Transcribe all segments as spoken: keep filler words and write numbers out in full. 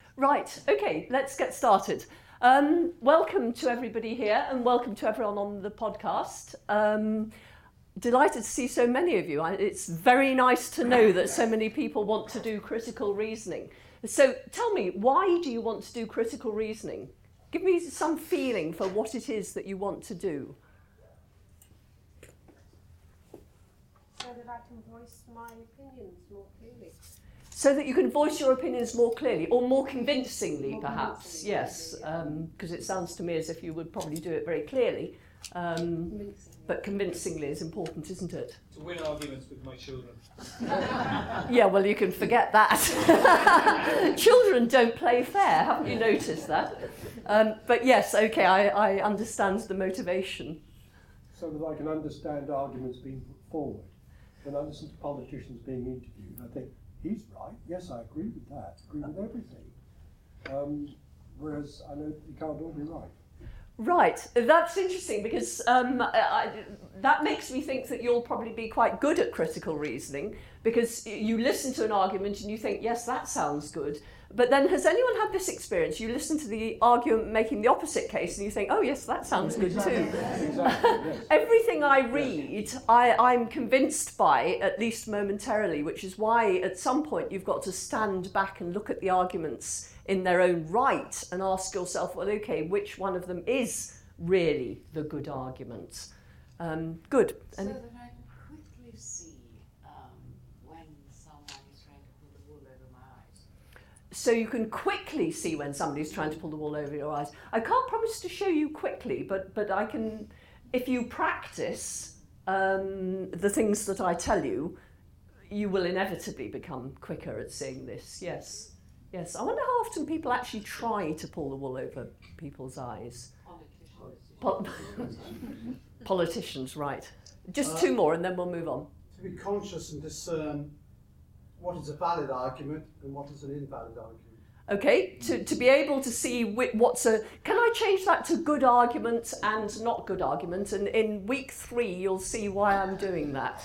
Right, okay, let's get started. Um, welcome to everybody here and welcome to everyone on the podcast. Um, delighted to see so many of you. It's very nice to know that so many people want to do critical reasoning. So tell me, why do you want to do critical reasoning? Give me some feeling for what it is that you want to do. So that I can voice my opinions more clearly. So that you can voice your opinions more clearly, or more convincingly, More perhaps, convincingly, yes, maybe, yeah. because um, it sounds to me as if you would probably do it very clearly, um, Convincingly. but convincingly is important, isn't it? To win arguments with my children. Yeah, well, you can forget that. Children don't play fair, haven't you noticed that? Um, but yes, okay, I, I understand the motivation. So that I can understand arguments being put forward. When I listen to politicians being interviewed, I think, he's right, yes, I agree with that, agree with everything. Um, whereas I know you can't all be right. Right, that's interesting because um, I, that makes me think that you'll probably be quite good at critical reasoning because you listen to an argument and you think, yes, that sounds good. But then has anyone had this experience? You listen to the argument making the opposite case and you think, oh, yes, that sounds good Exactly. too. Exactly, yes. Everything I read, I, I'm convinced by, at least momentarily, which is why at some point you've got to stand back and look at the arguments in their own right and ask yourself, well, okay, which one of them is really the good argument? Um, good. So And that I can quickly see um, when someone is trying to pull the wool over my eyes. so you can quickly see when somebody's trying to pull the wool over your eyes. I can't promise to show you quickly, but, but I can, if you practice um, the things that I tell you, you will inevitably become quicker at seeing this, yes. Yes, I wonder how often people actually try to pull the wool over people's eyes. Politicians. Pol- Politicians, right. Just Uh, two more and then we'll move on. To be conscious and discern what is a valid argument and what is an invalid argument. Okay, to, to be able to see whi- what's a... Can I change that to good argument and not good argument? And in week three, you'll see why I'm doing that.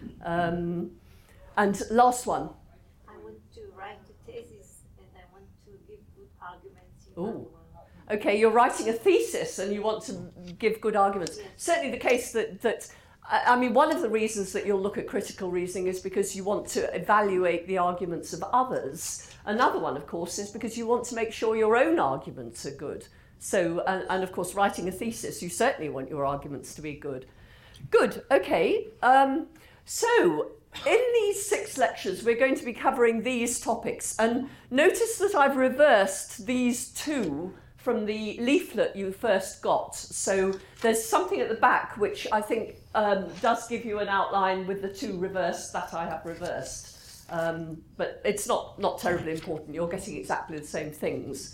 Um, and last one. I want to write a thesis and I want to give good arguments in Ooh. one word. Okay, you're writing a thesis and you want to give good arguments. Certainly the case that, that I I mean, one of the reasons that you'll look at critical reasoning is because you want to evaluate the arguments of others. Another one, of course, is because you want to make sure your own arguments are good. So, and, and of course, writing a thesis, you certainly want your arguments to be good. Good, okay. Um, so, in these six lectures, we're going to be covering these topics. And notice that I've reversed these two from the leaflet you first got. So there's something at the back which I think um, does give you an outline with the two reversed that I have reversed. Um, but it's not, not terribly important. You're getting exactly the same things.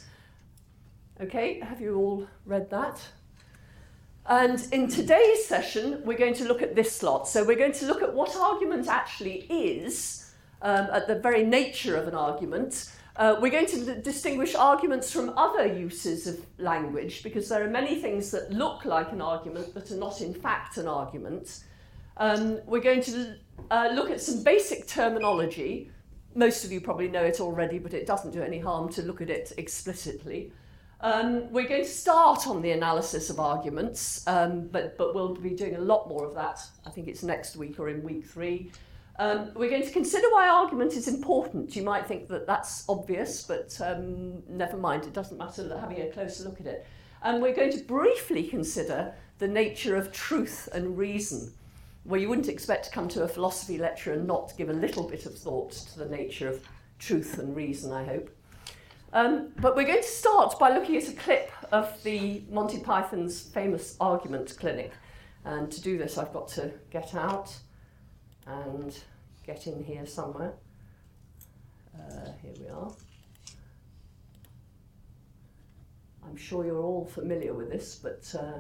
Okay, have you all read that? And in today's session, we're going to look at this lot. So we're going to look at what argument actually is, um, at the very nature of an argument. Uh, we're going to d- distinguish arguments from other uses of language, because there are many things that look like an argument but are not in fact an argument. Um, we're going to uh, look at some basic terminology. Most of you probably know it already, but it doesn't do any harm to look at it explicitly. Um, we're going to start on the analysis of arguments, um, but, but we'll be doing a lot more of that. I think it's next week or in week three. Um, we're going to consider why argument is important. You might think that that's obvious, but um, never mind, it doesn't matter having a closer look at it. And we're going to briefly consider the nature of truth and reason, where you wouldn't expect to come to a philosophy lecture and not give a little bit of thought to the nature of truth and reason, I hope. Um, but we're going to start by looking at a clip of the Monty Python's famous argument clinic. And to do this, I've got to get out and get in here somewhere. Uh, here we are. I'm sure you're all familiar with this, but... Uh...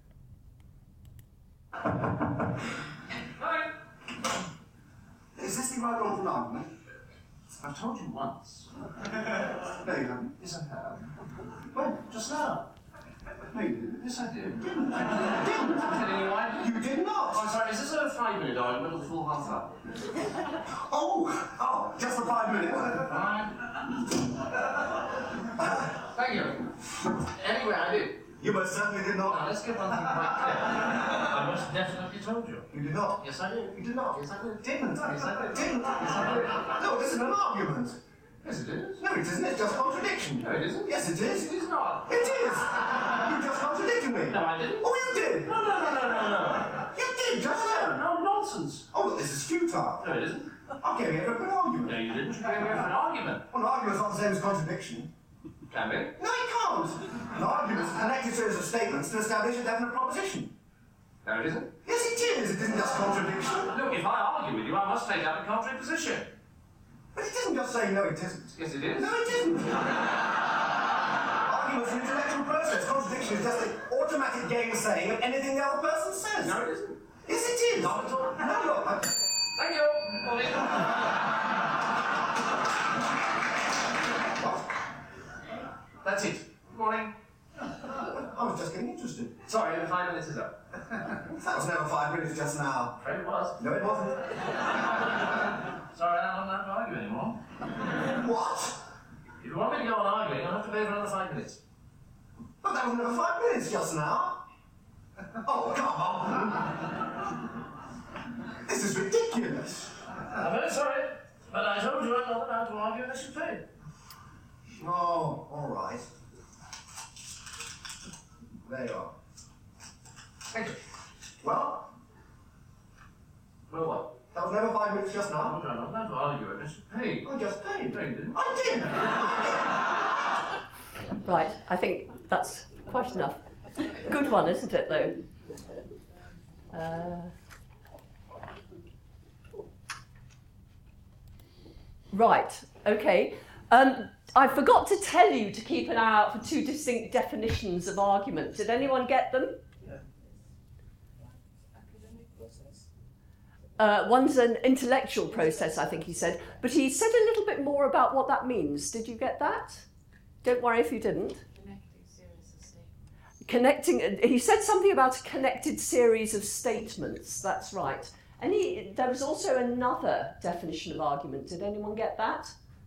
Hi. Is this the right one for an argument? I've told you once. No, you haven't. Yes, I have. When? Just now. No, you didn't. Yes, I did. Didn't. Didn't. Anyway? You did not. I'm sorry, is this a five minute argument or the full half hour? Oh, oh, just the five minute one. Fine. You most certainly did Now, not. let's get one thing quite clear. I most definitely told you. You did not. Yes, I did. You did not. Yes, I did. Didn't. Yes, I did. Didn't. Yes, I did. No, this isn't an argument. Yes, it is. No, it isn't. It's just contradiction. No, it isn't. Yes, it is. It is not. It is. You just contradicted me. No, I didn't. Oh, you did. No, no, no, no, no, no. You did just No, then. no, nonsense. Oh, well, this is futile. No, it isn't. I'm getting it for an argument. No, you didn't. You gave me for an argument. Well, an argument's not the same as contradiction. Can be. No, it can't. An argument is a connected series of statements to establish a definite proposition. No, it isn't. Yes, it is. It isn't just contradiction. Look, if I argue with you, I must take up a contrary position. But it isn't just saying no, it isn't. Yes, it is. No, it isn't. Argument's an intellectual process. Contradiction is just an automatic gainsaying of anything the other person says. No, it isn't. Yes, it is. Not at all. No, look. I... Thank you. Morning. What? That's it. Morning. I was just getting interested. Sorry, the five minutes is up. That was never five minutes just now. Afraid it was. No, it wasn't. Sorry, I don't have to argue anymore. What? If you want me to go on arguing, I'll have to pay for another five minutes. But that was never five minutes just now. Oh, come on. This is ridiculous. I'm very sorry, but I told you I'm not allowed to argue unless you pay. Oh, all right. There you are. Thank you. Well, Well, what? that was never five minutes just I'm now. not allowed to argue unless you pay. I just paid. No, you didn't. I did. Right, I think that's quite enough. Good one, isn't it, though? Uh, right, okay. Um, I forgot to tell you to keep an eye out for two distinct definitions of argument. Did anyone get them? Uh, one's an intellectual process, I think he said, but he said a little bit more about what that means. Did you get that? Don't worry if you didn't. Connecting series of statements. Connecting, he said something about a connected series of statements, that's right. And he, there was also another definition of argument. Did anyone get that?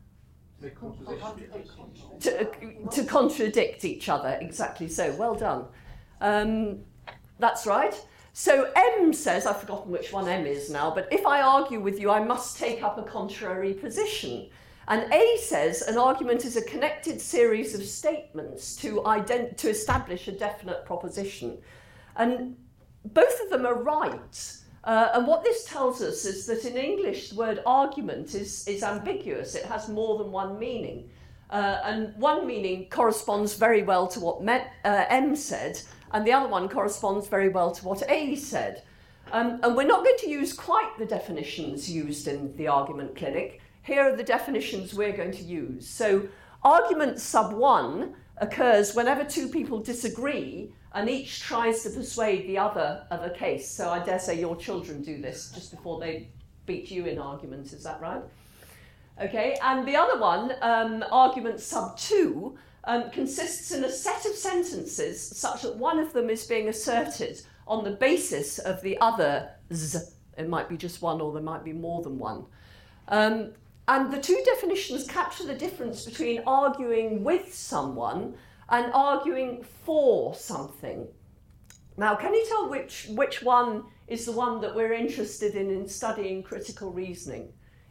To, to contradict each other, exactly so. Well done. Um, that's right. So M says, I've forgotten which one M is now, but if I argue with you, I must take up a contrary position. And A says, an argument is a connected series of statements to, ident- to establish a definite proposition. And both of them are right. Uh, and what this tells us is that in English, the word argument is, is ambiguous. It has more than one meaning. Uh, and one meaning corresponds very well to what Me- uh, M said, and the other one corresponds very well to what A said. Um, and we're not going to use quite the definitions used in the argument clinic. Here are the definitions we're going to use. So argument sub one occurs whenever two people disagree and each tries to persuade the other of a case. So I dare say your children do this just before they beat you in argument, is that right? Okay, and the other one, um, argument sub two, um, consists in a set of sentences such that one of them is being asserted on the basis of the other's. It might be just one or there might be more than one. Um, and the two definitions capture the difference between arguing with someone and arguing for something. Now, can you tell which, which one is the one that we're interested in in studying critical reasoning?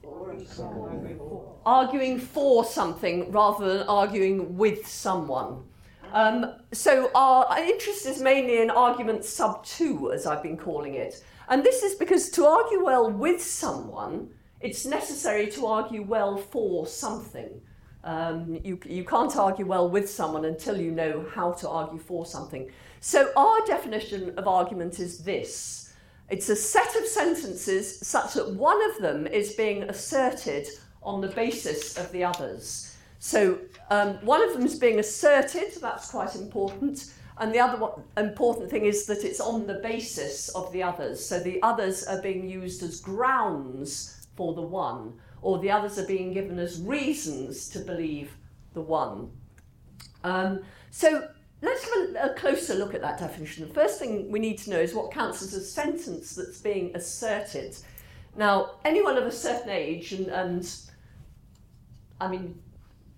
Arguing for something rather than arguing with someone. Um, so our interest is mainly in argument sub two, as I've been calling it. And this is because to argue well with someone, it's necessary to argue well for something. Um, you, you can't argue well with someone until you know how to argue for something. So our definition of argument is this. It's a set of sentences such that one of them is being asserted on the basis of the others. So um, one of them is being asserted, that's quite important, and the other one, important thing is that it's on the basis of the others. So the others are being used as grounds for the one, or the others are being given as reasons to believe the one. Um, so let's have a, a closer look at that definition. The first thing we need to know is what counts as a sentence that's being asserted. Now, anyone of a certain age, and, and I mean,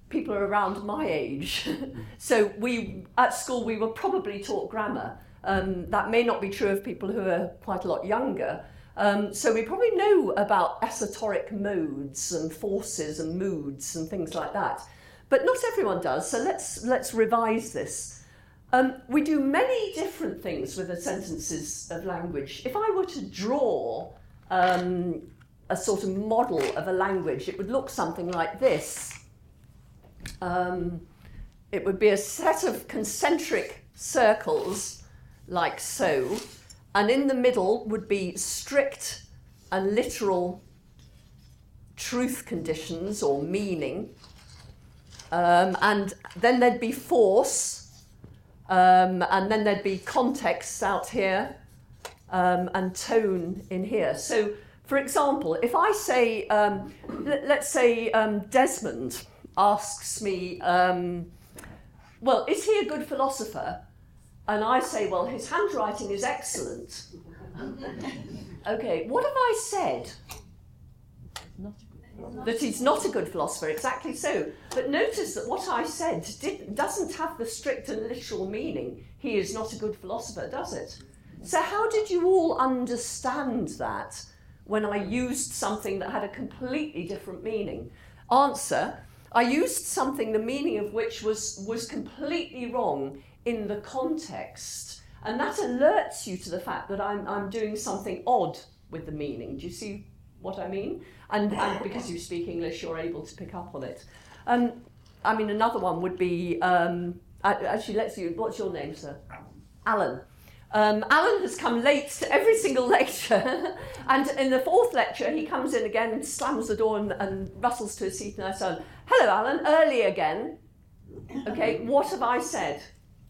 people are around my age. So we, at school, we were probably taught grammar. Um, that may not be true of people who are quite a lot younger. Um, so we probably know about esoteric modes and forces and moods and things like that. But not everyone does, so let's, let's revise this. Um, we do many different things with the sentences of language. If I were to draw um, a sort of model of a language, it would look something like this. Um, it would be a set of concentric circles, like so, and in the middle would be strict and literal truth conditions or meaning, um, and then there'd be force, um, and then there'd be context out here, um, and tone in here. So, for example, if I say, um, let, let's say um, Desmond asks me, um, well, is he a good philosopher? And I say, well, his handwriting is excellent. Okay, what have I said? That he's not a good philosopher, exactly so. But notice that what I said did, doesn't have the strict and literal meaning. He is not a good philosopher, does it? So how did you all understand that when I used something that had a completely different meaning? Answer, I used something the meaning of which was, was completely wrong in the context, and that alerts you to the fact that I'm, I'm doing something odd with the meaning. Do you see what I mean? And, and because you speak English, you're able to pick up on it. Um, I mean, another one would be, um, actually, let's see, what's your name, sir? Alan. Um, Alan has come late to every single lecture, and in the fourth lecture, he comes in again and slams the door and, and rustles to his seat, and I say, hello, Alan, early again. Okay, what have I said?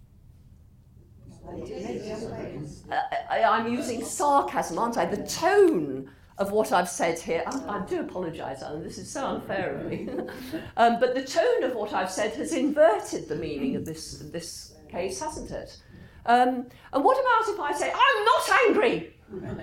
Uh, I, I'm using sarcasm, aren't I? The tone of what I've said here, I, I do apologise, Alan, this is so unfair of me. um, but the tone of what I've said has inverted the meaning of this, this case, hasn't it? Um, and what about if I say, I'm not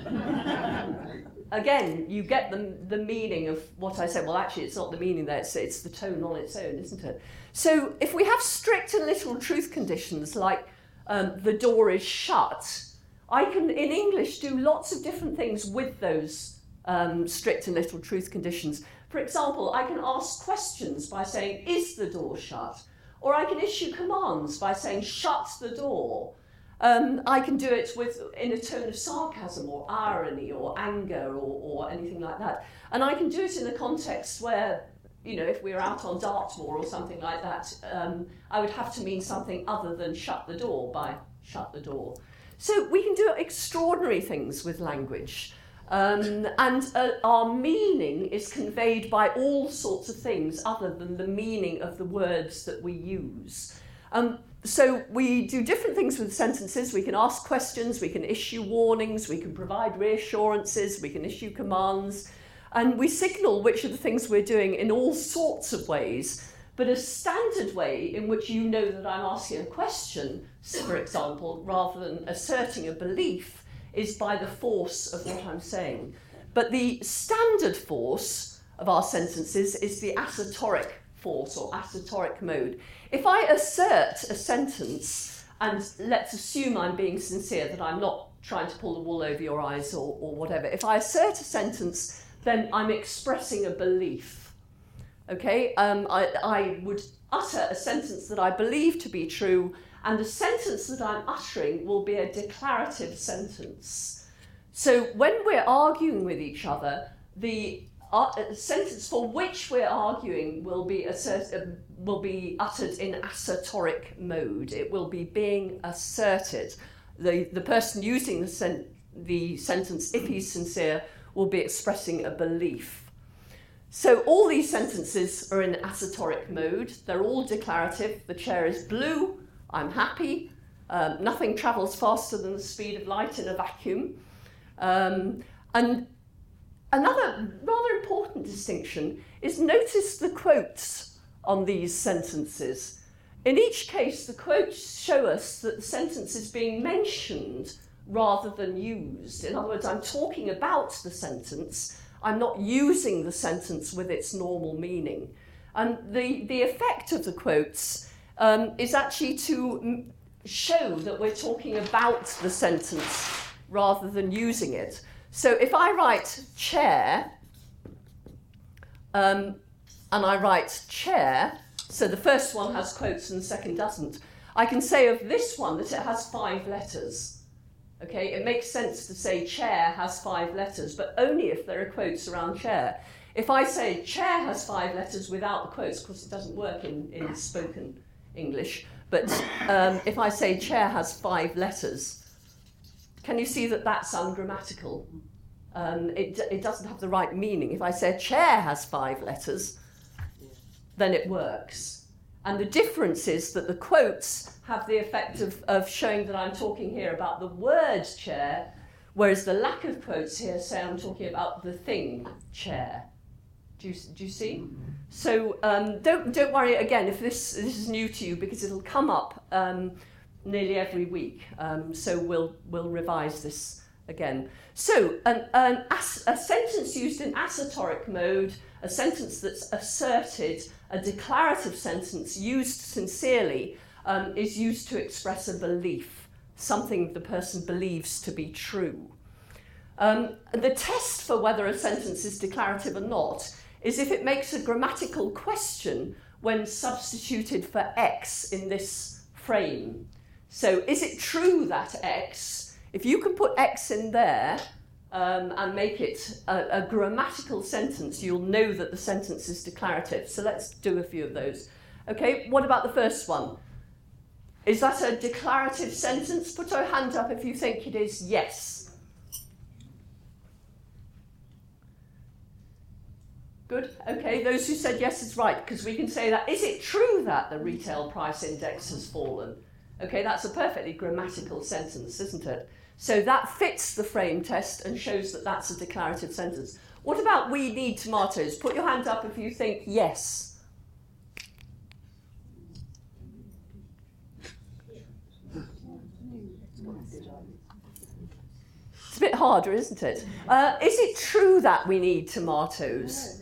angry? Again, you get the, the meaning of what I said. Well, actually, it's not the meaning there, it's, it's the tone on its own, isn't it? So if we have strict and literal truth conditions like Um, the door is shut, I can, in English, do lots of different things with those um, strict and literal truth conditions. For example, I can ask questions by saying, is the door shut? Or I can issue commands by saying, shut the door. Um, I can do it with in a tone of sarcasm or irony or anger or, or anything like that. And I can do it in a context where, you know, if we were out on Dartmoor or something like that, um, I would have to mean something other than shut the door by shut the door. So we can do extraordinary things with language. Um, and uh, our meaning is conveyed by all sorts of things other than the meaning of the words that we use. Um, so we do different things with sentences. We can ask questions, we can issue warnings, we can provide reassurances, we can issue commands. And we signal which of the things we're doing in all sorts of ways. But a standard way in which you know that I'm asking a question, for example, rather than asserting a belief, is by the force of what I'm saying. But the standard force of our sentences is the assertoric force or assertoric mode. If I assert a sentence, and let's assume I'm being sincere, that I'm not trying to pull the wool over your eyes or, or whatever, if I assert a sentence, then I'm expressing a belief. Okay, um, I, I would utter a sentence that I believe to be true, and the sentence that I'm uttering will be a declarative sentence. So when we're arguing with each other, the uh, sentence for which we're arguing will be assert, uh, will be uttered in assertoric mode. It will be being asserted. The, the person using the, sen- the sentence, if he's sincere, will be expressing a belief. So all these sentences are in assertoric mode. They're all declarative. The chair is blue. I'm happy. Um, nothing travels faster than the speed of light in a vacuum. Um, and another rather important distinction is notice the quotes on these sentences. In each case, the quotes show us that the sentence is being mentioned rather than used. In other words, I'm talking about the sentence. I'm not using the sentence with its normal meaning. And the, the effect of the quotes um, is actually to m- show that we're talking about the sentence rather than using it. So if I write chair, um, and I write chair, so the first one has quotes and the second doesn't, I can say of this one that it has five letters. Okay, it makes sense to say chair has five letters, but only if there are quotes around chair. If I say chair has five letters without the quotes, of course it doesn't work in, in spoken English, but um, if I say chair has five letters, can you see that that's ungrammatical? Um, it, it doesn't have the right meaning. If I say a chair has five letters, then it works. And the difference is that the quotes have the effect of, of showing that I'm talking here about the word chair, whereas the lack of quotes here say I'm talking about the thing chair. Do you, do you see? So um, don't don't worry again if this this is new to you, because it'll come up um, nearly every week. Um, so we'll we'll revise this again. So an, an as, a sentence used in assertoric mode, a sentence that's asserted, a declarative sentence used sincerely, um, is used to express a belief, something the person believes to be true. Um, the test for whether a sentence is declarative or not is if it makes a grammatical question when substituted for X in this frame. So is it true that X, if you can put X in there um, and make it a, a grammatical sentence, you'll know that the sentence is declarative. So let's do a few of those. Okay, what about the first one? Is that a declarative sentence? Put your hand up if you think it is yes. Good, okay, those who said yes is right, because we can say that. Is it true that the retail price index has fallen? Okay, that's a perfectly grammatical sentence, isn't it? So that fits the frame test and shows that that's a declarative sentence. What about we need tomatoes? Put your hand up if you think yes. It's a bit harder, isn't it? Uh, is it true that we need tomatoes?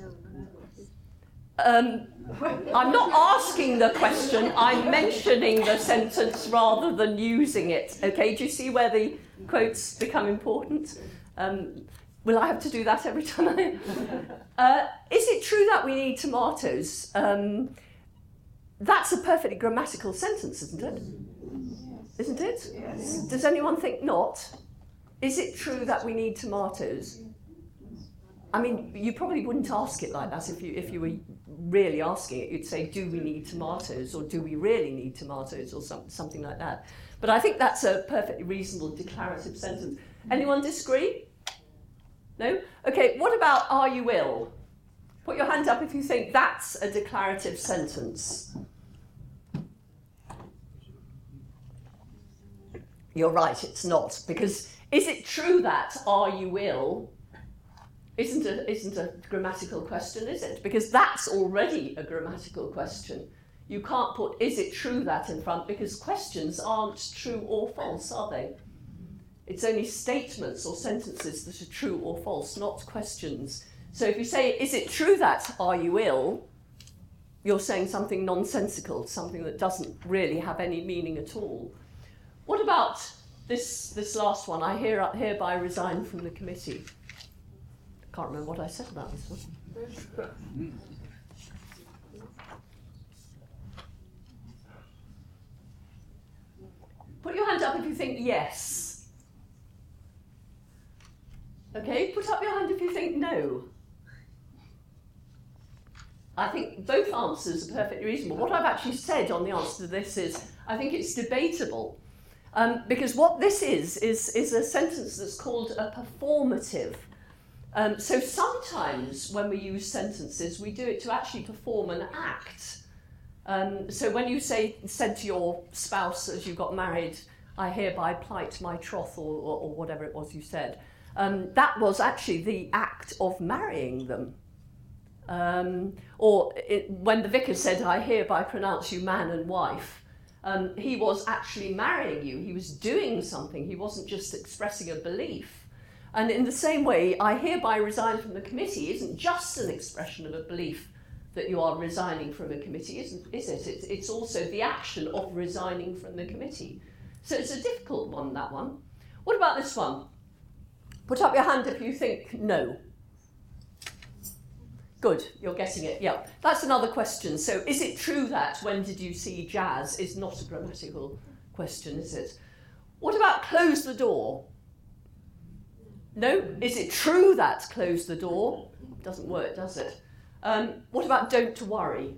Um, I'm not asking the question, I'm mentioning the sentence rather than using it. Okay, do you see where the quotes become important? Um, will I have to do that every time I... Uh, is it true that we need tomatoes? Um, that's a perfectly grammatical sentence, isn't it? Isn't it? Yes. Does anyone think not? Is it true that we need tomatoes? I mean, you probably wouldn't ask it like that if you if you were really asking it. You'd say, do we need tomatoes, or do we really need tomatoes, or some, something like that. But I think that's a perfectly reasonable declarative sentence. Anyone disagree? No? Okay, what about are you ill? Put your hand up if you think that's a declarative sentence. You're right, it's not, because is it true that are you ill isn't a, isn't a grammatical question, is it? Because that's already a grammatical question. You can't put is it true that in front, because questions aren't true or false, are they? It's only statements or sentences that are true or false, not questions. So if you say, is it true that are you ill, you're saying something nonsensical, something that doesn't really have any meaning at all. What about this, this last one? I hear, hereby resign from the committee. Can't remember what I said about this one. Put your hand up if you think yes. Okay, put up your hand if you think no. I think both answers are perfectly reasonable. What I've actually said on the answer to this is, I think it's debatable. Um, because what this is, is, is a sentence that's called a performative. Um, so sometimes when we use sentences, we do it to actually perform an act. Um, so when you say, said to your spouse as you got married, I hereby plight my troth, or, or, or whatever it was you said, um, that was actually the act of marrying them. Um, or it, when the vicar said, I hereby pronounce you man and wife, um, he was actually marrying you. He was doing something. He wasn't just expressing a belief. And in the same way, I hereby resign from the committee isn't just an expression of a belief, that you are resigning from a committee, isn't is it? It's, it's also the action of resigning from the committee. So it's a difficult one, that one. What about this one? Put up your hand if you think no. Good, you're getting it, yeah. That's another question. So is it true that when did you see jazz is not a grammatical question, is it? What about close the door? No? Is it true that close the door? Doesn't work, does it? Um, what about don't worry?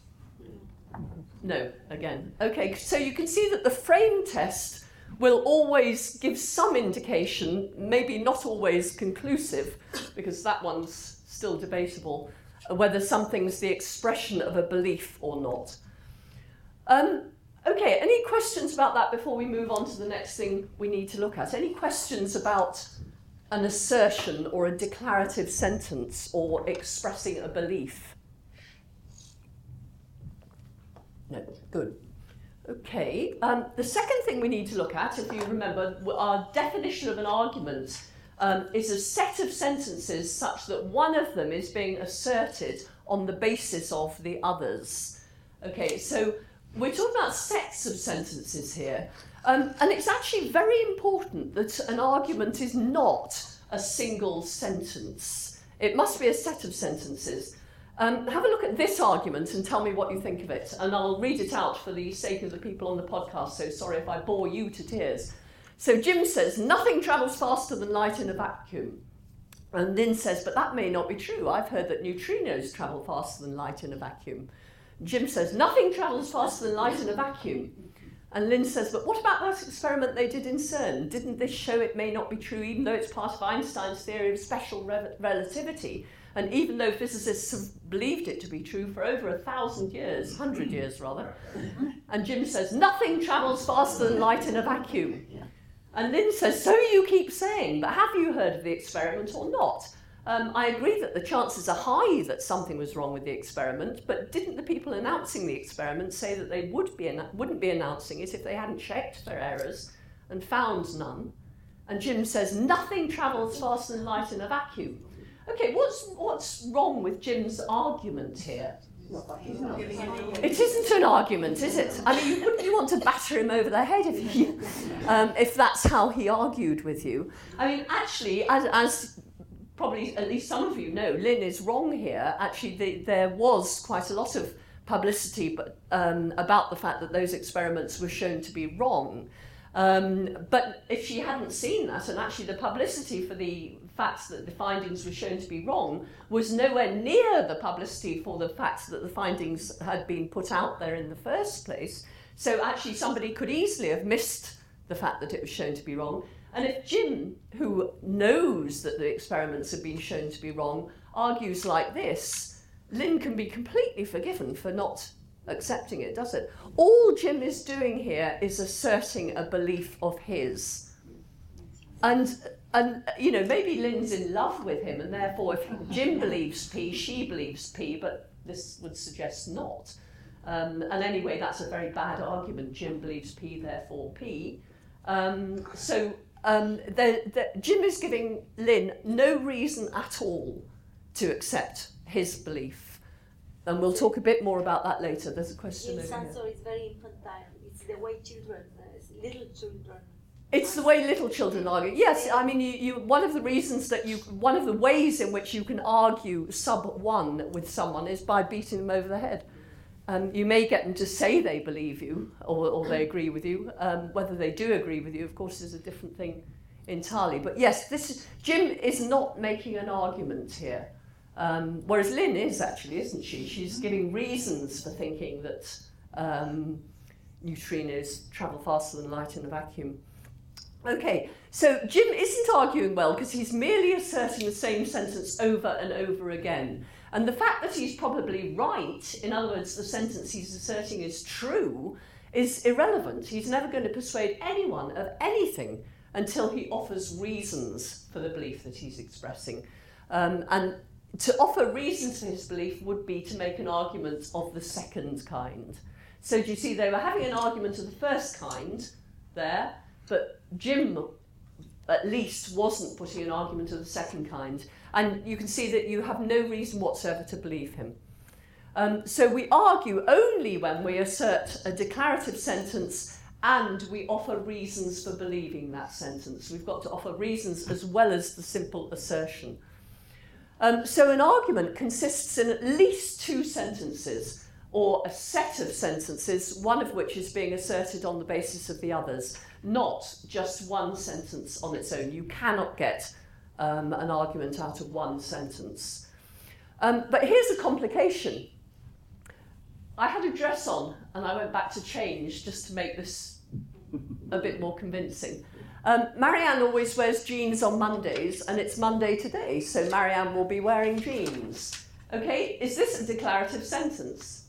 No, again. Okay, so you can see that the frame test will always give some indication, maybe not always conclusive, because that one's still debatable, whether something's the expression of a belief or not. Um, okay, any questions about that before we move on to the next thing we need to look at? Any questions about an assertion or a declarative sentence or expressing a belief? No, good. Okay, um, the second thing we need to look at, if you remember, our definition of an argument um, is a set of sentences such that one of them is being asserted on the basis of the others. Okay, so we're talking about sets of sentences here, um, and it's actually very important that an argument is not a single sentence. It must be a set of sentences. Um, have a look at this argument and tell me what you think of it, and I'll read it out for the sake of the people on the podcast, so sorry if I bore you to tears. So Jim says, nothing travels faster than light in a vacuum. And Lynn says, but that may not be true. I've heard that neutrinos travel faster than light in a vacuum. Jim says, nothing travels faster than light in a vacuum. And Lynn says, but what about that experiment they did in CERN? Didn't this show it may not be true, even though it's part of Einstein's theory of special re- relativity? And even though physicists have believed it to be true for over a thousand years, hundred years rather. And Jim says, nothing travels faster than light in a vacuum. And Lynn says, so you keep saying, but have you heard of the experiment or not? Um, I agree that the chances are high that something was wrong with the experiment, but didn't the people announcing the experiment say that they would be an- wouldn't be announcing it if they hadn't checked their errors and found none? And Jim says, nothing travels faster than light in a vacuum. Okay, what's what's wrong with Jim's argument here? It isn't an argument, is it? I mean, you wouldn't you want to batter him over the head if you, um, if that's how he argued with you? I mean, actually, as, as probably at least some of you know, Lynn is wrong here. Actually, the, there was quite a lot of publicity but, um, about the fact that those experiments were shown to be wrong. Um, but if she hadn't seen that, and actually the publicity for the facts that the findings were shown to be wrong was nowhere near the publicity for the facts that the findings had been put out there in the first place. So actually somebody could easily have missed the fact that it was shown to be wrong. And if Jim, who knows that the experiments have been shown to be wrong, argues like this, Lynn can be completely forgiven for not accepting it, does it? All Jim is doing here is asserting a belief of his. And, and you know, maybe Lynn's in love with him, and therefore if Jim believes P, she believes P, but this would suggest not. Um, and anyway, that's a very bad argument. Jim believes P, therefore P. Um, so um, the, the, Jim is giving Lynn no reason at all to accept his belief. And we'll talk a bit more about that later. There's a question Jim's over here. answer is very infantile. It's the way children, uh, little children. It's the way little children argue. Yes, I mean, you, you. One of the reasons that you, one of the ways in which you can argue sub one with someone is by beating them over the head. Um, you may get them to say they believe you or, or they agree with you. Um, whether they do agree with you, of course, is a different thing entirely. But yes, this is, Jim is not making an argument here. Um, whereas Lynn is actually, isn't she? She's giving reasons for thinking that um, neutrinos travel faster than light in a vacuum. Okay, so Jim isn't arguing well because he's merely asserting the same sentence over and over again. And the fact that he's probably right, in other words, the sentence he's asserting is true, is irrelevant. He's never going to persuade anyone of anything until he offers reasons for the belief that he's expressing. Um, and to offer reasons for his belief would be to make an argument of the second kind. So do you see, they were having an argument of the first kind there, but Jim, at least, wasn't putting an argument of the second kind. And you can see that you have no reason whatsoever to believe him. Um, so we argue only when we assert a declarative sentence and we offer reasons for believing that sentence. We've got to offer reasons as well as the simple assertion. Um, so an argument consists in at least two sentences or a set of sentences, one of which is being asserted on the basis of the others, not just one sentence on its own. You cannot get um, an argument out of one sentence. Um, but here's a complication. I had a dress on and I went back to change just to make this a bit more convincing. Um, Marianne always wears jeans on Mondays and it's Monday today, so Marianne will be wearing jeans. Okay, is this a declarative sentence?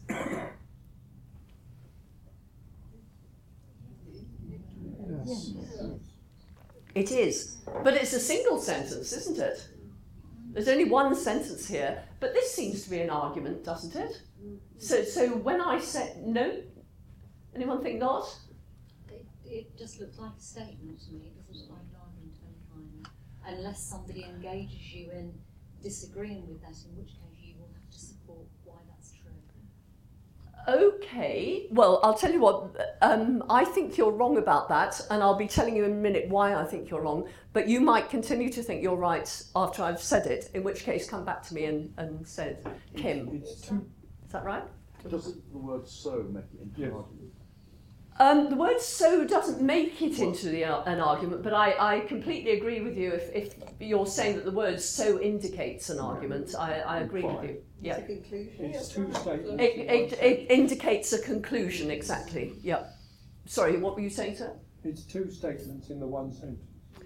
Yes. It is, but it's a single sentence, isn't it? There's only one sentence here, but this seems to be an argument, doesn't it? So, so when I said no, anyone think not? It, it just looks like a statement to me. It doesn't look like an argument of any kind, unless somebody engages you in disagreeing with that, in which case you will have to support why that's true. Okay, well, I'll tell you what, um, I think you're wrong about that, and I'll be telling you in a minute why I think you're wrong, but you might continue to think you're right after I've said it, in which case come back to me and, and say it. Kim, It's too, is that right? Does the word so make it into Yes. an argument? Um, the word so doesn't make it into the, uh, an argument, but I, I completely agree with you if, if you're saying that the word so indicates an argument. I, I agree with you. Yeah. it's two statements. It, in it, one it indicates a conclusion, exactly. Yeah. Sorry, what were you saying, sir? It's two statements in the one sentence.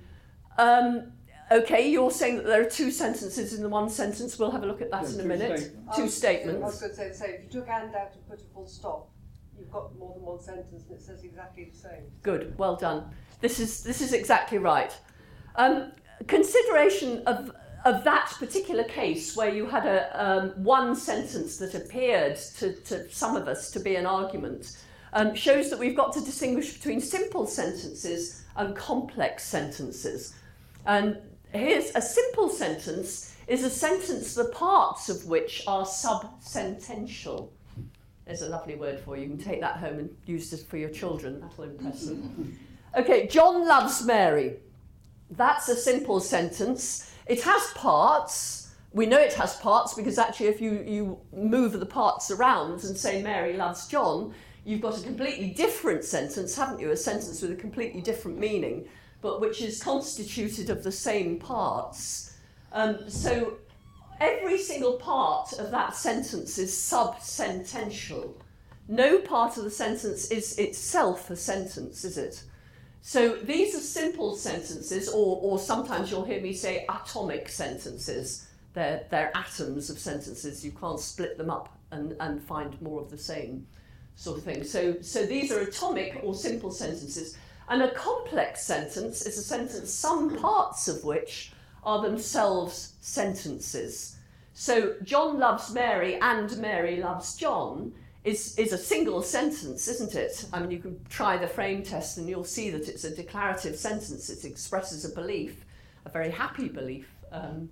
Um, okay, you're saying that there are two sentences in the one sentence. We'll have a look at that Yeah, in a two minute. statements. Two I was statements. going to say the same. If you took and out and put a full stop, you've got more than one sentence and it says exactly the same. Good, well done. This is this is exactly right. Um, consideration of of that particular case where you had a um, one sentence that appeared to, to some of us to be an argument um, shows that we've got to distinguish between simple sentences and complex sentences. And here's a simple sentence is a sentence the parts of which are subsentential. There's a lovely word for you. You can take that home and use it for your children. That'll impress them. Okay, John loves Mary. That's a simple sentence. It has parts. We know it has parts because actually if you, you move the parts around and say Mary loves John, you've got a completely different sentence, haven't you? A sentence with a completely different meaning, but which is constituted of the same parts. Um, so every single part of that sentence is subsentential. No part of the sentence is itself a sentence, is it? So these are simple sentences, or, or sometimes you'll hear me say atomic sentences. They're, they're atoms of sentences. You can't split them up and, and find more of the same sort of thing. So, so these are atomic or simple sentences. And a complex sentence is a sentence, some parts of which are themselves sentences. So John loves Mary and Mary loves John is, is a single sentence, isn't it? I mean, you can try the frame test and you'll see that it's a declarative sentence. It expresses a belief, a very happy belief. Um,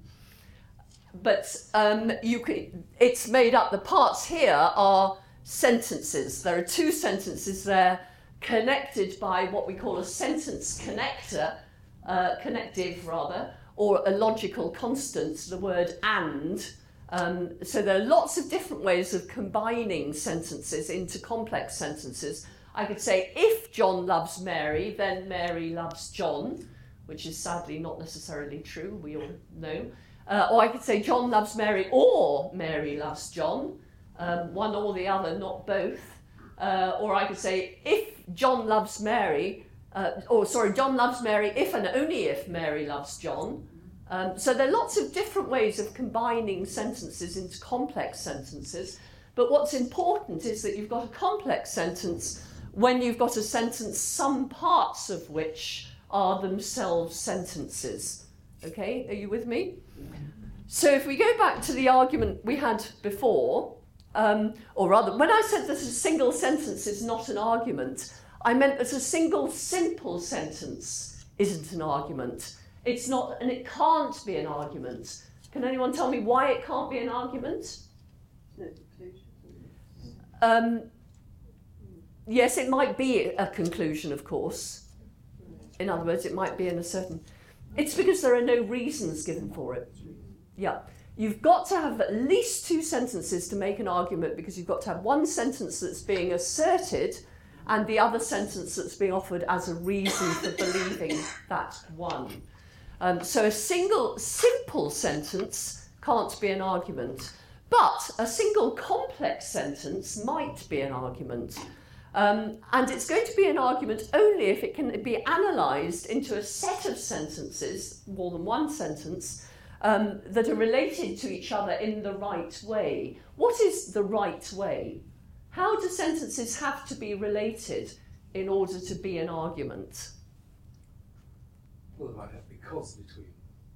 but um, you can, it's made up, the parts here are sentences. There are two sentences there connected by what we call a sentence connector, uh, connective rather, or a logical constant, the word and. Um, so there are lots of different ways of combining sentences into complex sentences. I could say, if John loves Mary, then Mary loves John, which is sadly not necessarily true, we all know. Uh, or I could say, John loves Mary or Mary loves John, um, one or the other, not both. Uh, or I could say, if John loves Mary, uh, or sorry, John loves Mary if and only if Mary loves John. Um, so there are lots of different ways of combining sentences into complex sentences. But what's important is that you've got a complex sentence when you've got a sentence, some parts of which are themselves sentences. Okay, are you with me? So if we go back to the argument we had before, Um, or rather, when I said that a single sentence is not an argument, I meant that a single simple sentence isn't an argument. It's not, and it can't be an argument. Can anyone tell me why it can't be an argument? No conclusion. Um, yes, it might be a conclusion, of course. In other words, it might be in a certain... It's because there are no reasons given for it. Yeah. You've got to have at least two sentences to make an argument, because you've got to have one sentence that's being asserted and the other sentence that's being offered as a reason for believing that one. Um, so a single simple sentence can't be an argument, but a single complex sentence might be an argument. Um, and it's going to be an argument only if it can be analysed into a set of sentences, more than one sentence, um, that are related to each other in the right way. What is the right way? How do sentences have to be related in order to be an argument? Well, there might have because between.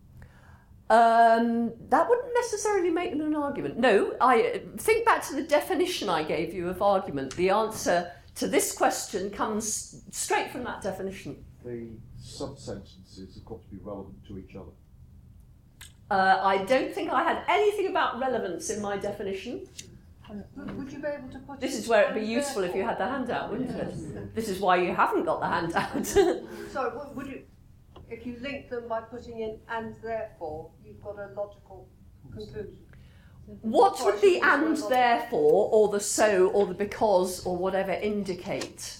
Um, that wouldn't necessarily make them an argument. No, I think back to the definition I gave you of argument. The answer to this question comes straight from that definition. The sub-sentences have got to be relevant to each other. Uh, I don't think I had anything about relevance in my definition. Would, would you be able to put This it is where it'd be and useful if you had the therefore? handout, wouldn't it? This is why you haven't got the handout. So would, would you, if you link them by putting in and therefore, you've got a logical conclusion. What would the and therefore, or the so, or the because, or whatever indicate?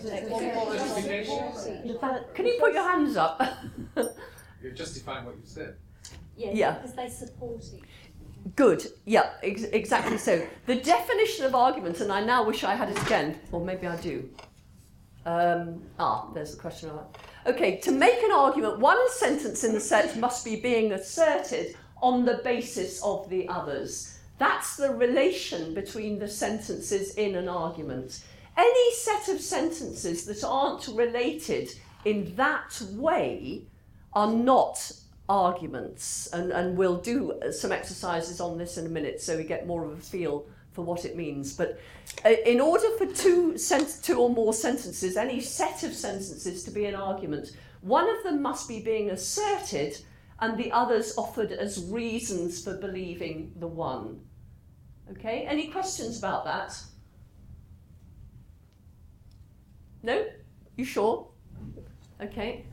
Can you put your hands up? You're justifying what you said. Yeah, Yeah. because they support it. Good, yeah, ex- exactly so. The definition of argument, and I now wish I had it again, or maybe I do. Um, ah, there's the question of that. Okay, to make an argument, one sentence in the set must be being asserted on the basis of the others. That's the relation between the sentences in an argument. Any set of sentences that aren't related in that way are not arguments, and, and we'll do some exercises on this in a minute so we get more of a feel for what it means. But uh, in order for two, sent- two or more sentences, any set of sentences to be an argument, one of them must be being asserted and the others offered as reasons for believing the one. Okay, any questions about that? No? You sure? Okay.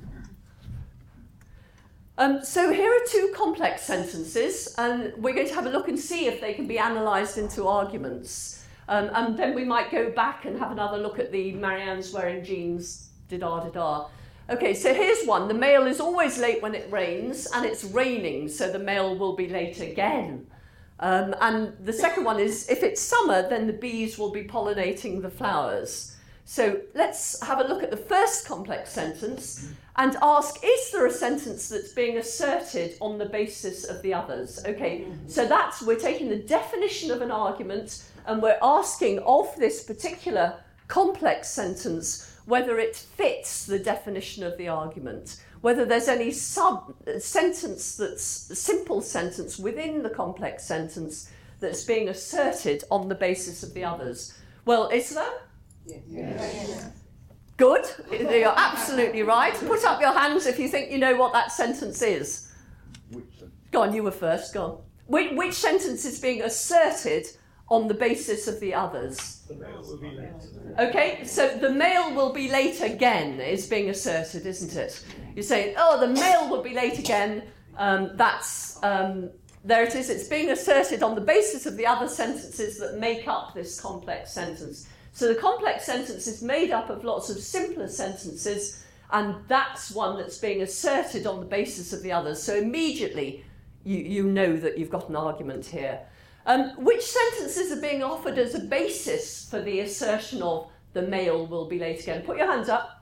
Um, so here are two complex sentences, and we're going to have a look and see if they can be analysed into arguments. Um, and then we might go back and have another look at the Marianne's wearing jeans, da-da-da-da. Okay, so here's one. The mail is always late when it rains, and it's raining, so the mail will be late again. Um, and the second one is, if it's summer, then the bees will be pollinating the flowers. So let's have a look at the first complex sentence and ask, is there a sentence that's being asserted on the basis of the others? Okay, so that's, we're taking the definition of an argument and we're asking of this particular complex sentence whether it fits the definition of the argument, whether there's any sub-sentence that's a simple sentence within the complex sentence that's being asserted on the basis of the others. Well, is there? Yes. Yes. Good, you're absolutely right. Put up your hands if you think you know what that sentence is. Which sentence? Go on, you were first, go on. Which, which sentence is being asserted on the basis of the others? The mail will be late. Okay, so the mail will be late again is being asserted, isn't it? You're saying, oh, the mail will be late again. Um, that's, um, there it is. It's being asserted on the basis of the other sentences that make up this complex sentence. So the complex sentence is made up of lots of simpler sentences, and that's one that's being asserted on the basis of the others. So immediately you, you know that you've got an argument here. Um, which sentences are being offered as a basis for the assertion of the mail will be late again? Put your hands up.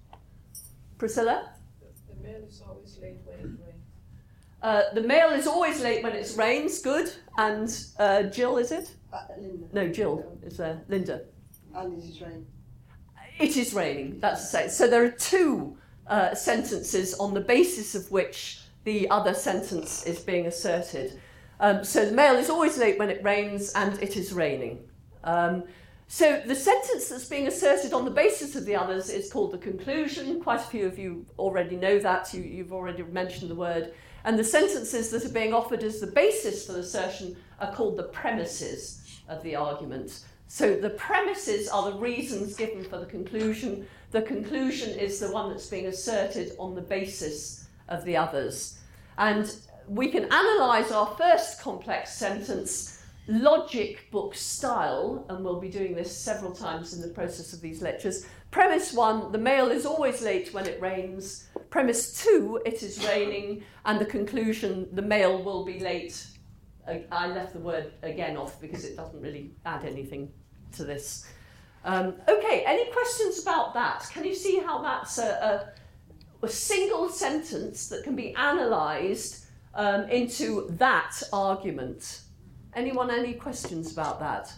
Priscilla? The mail is always late when it rains. Uh, the mail is always late when it rains, good. And uh, Jill, is it? Uh, Linda. No, Jill is there. Linda? And it is raining. It is raining, that's to say. So there are two uh, sentences on the basis of which the other sentence is being asserted. Um, so the mail is always late when it rains and it is raining. Um, so the sentence that's being asserted on the basis of the others is called the conclusion. Quite a few of you already know that. You, you've already mentioned the word. And the sentences that are being offered as the basis for the assertion are called the premises of the argument. So the premises are the reasons given for the conclusion. The conclusion is the one that's being asserted on the basis of the others. And we can analyse our first complex sentence logic book style, and we'll be doing this several times in the process of these lectures. Premise one, the mail is always late when it rains. Premise two, it is raining. And the conclusion, the mail will be late. I left the word again off because it doesn't really add anything to this. Um, okay, any questions about that? Can you see how that's a, a, a single sentence that can be analysed um, into that argument? Anyone, any questions about that?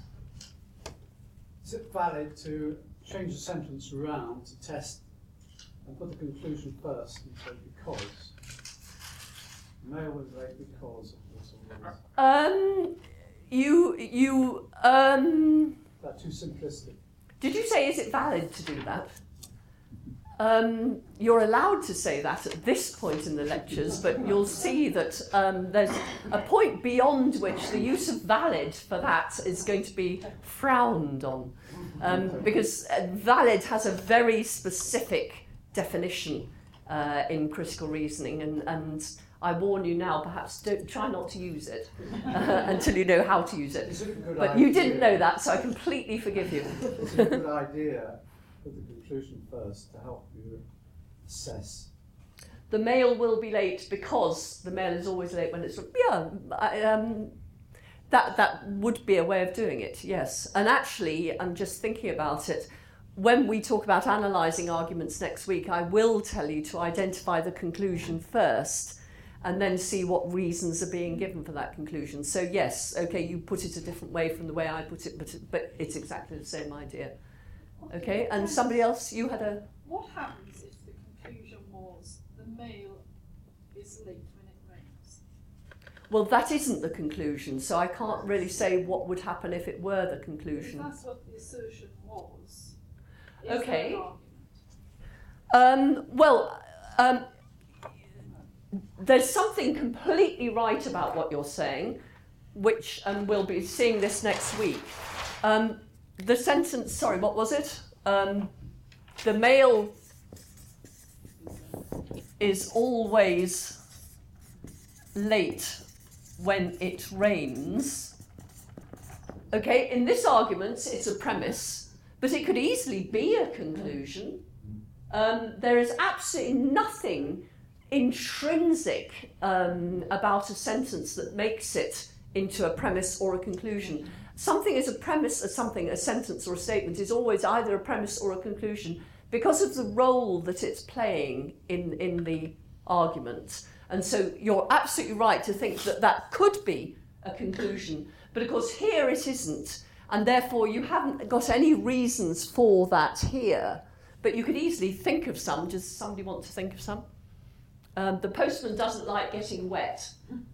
Is it valid to change the sentence around to test and put the conclusion first and say because? Mail was late because of this or this. Um, you, you, um... That's too simplistic. Did you say, is it valid to do that? Um, you're allowed to say that at this point in the lectures, but you'll see that um, there's a point beyond which the use of valid for that is going to be frowned on, um, because valid has a very specific definition uh, in critical reasoning, and, and I warn you now, perhaps don't try not to use it uh, until you know how to use it. But idea? You didn't know that, so I completely forgive you. It's a good idea. Put the conclusion first to help you assess. The mail will be late because the mail is always late when it's... Yeah, I, um, that, that would be a way of doing it, yes. And actually, I'm just thinking about it, when we talk about analysing arguments next week, I will tell you to identify the conclusion first and then see what reasons are being given for that conclusion. So yes, okay, you put it a different way from the way I put it, but, but it's exactly the same idea. Okay, and somebody else, you had a... What happens if the conclusion was the mail is late when it rains? Well, that isn't the conclusion, so I can't really say what would happen if it were the conclusion. If that's what the assertion was. Okay. Um, well, um, there's something completely right about what you're saying, which, and we'll be seeing this next week. Um, the sentence, sorry, what was it? Um, the mail is always late when it rains. Okay, in this argument, it's a premise, but it could easily be a conclusion. Um, there is absolutely nothing intrinsic um, about a sentence that makes it into a premise or a conclusion. Something is a premise, or something, a sentence or a statement is always either a premise or a conclusion because of the role that it's playing in, in the argument. And so you're absolutely right to think that that could be a conclusion, but of course here it isn't, and therefore you haven't got any reasons for that here, but you could easily think of some. Does somebody want to think of some? Um, the postman doesn't like getting wet.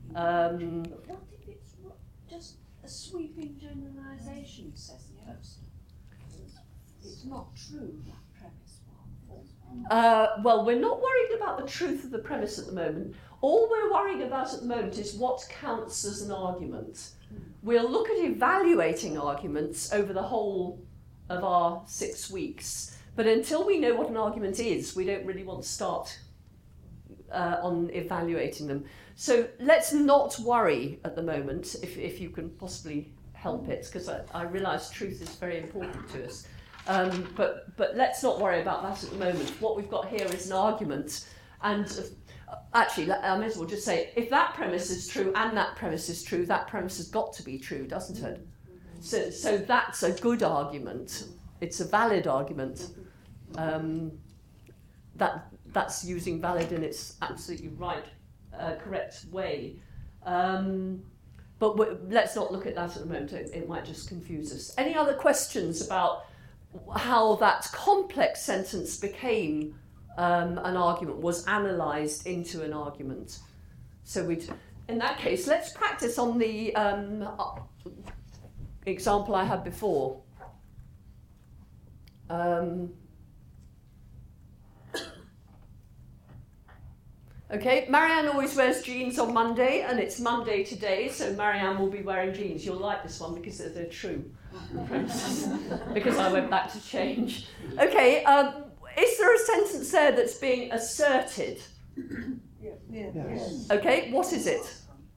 Um, What if it's not just a sweeping generalisation, says the postman? It's not true, that premise one. Uh, well, we're not worried about the truth of the premise at the moment. All we're worrying about at the moment is what counts as an argument. We'll look at evaluating arguments over the whole of our six weeks. But until we know what an argument is, we don't really want to start uh, on evaluating them. So let's not worry at the moment, if, if you can possibly help it, because I, I realise truth is very important to us. Um, but, but let's not worry about that at the moment. What we've got here is an argument. And uh, actually, I may as well just say, if that premise is true and that premise is true, that premise has got to be true, doesn't it? So, so that's a good argument. It's a valid argument. Um, that that's using valid in its absolutely right, uh, correct way. Um, but w- let's not look at that at the moment. It, it might just confuse us. Any other questions about how that complex sentence became um, an argument, was analysed into an argument? So we'd, in that case, let's practice on the um, example I had before. Um, Okay, Marianne always wears jeans on Monday, and it's Monday today, so Marianne will be wearing jeans. You'll like this one because they're, they're true. Because I went back to change. Okay, um, is there a sentence there that's being asserted? Yeah. Yeah. Yes. Okay, what is it?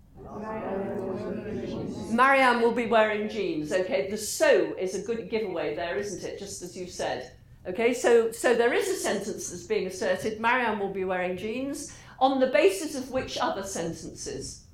Marianne will be wearing jeans. Okay, the so is a good giveaway there, isn't it? Just as you said. Okay, so, so there is a sentence that's being asserted. Marianne will be wearing jeans. On the basis of which other sentences?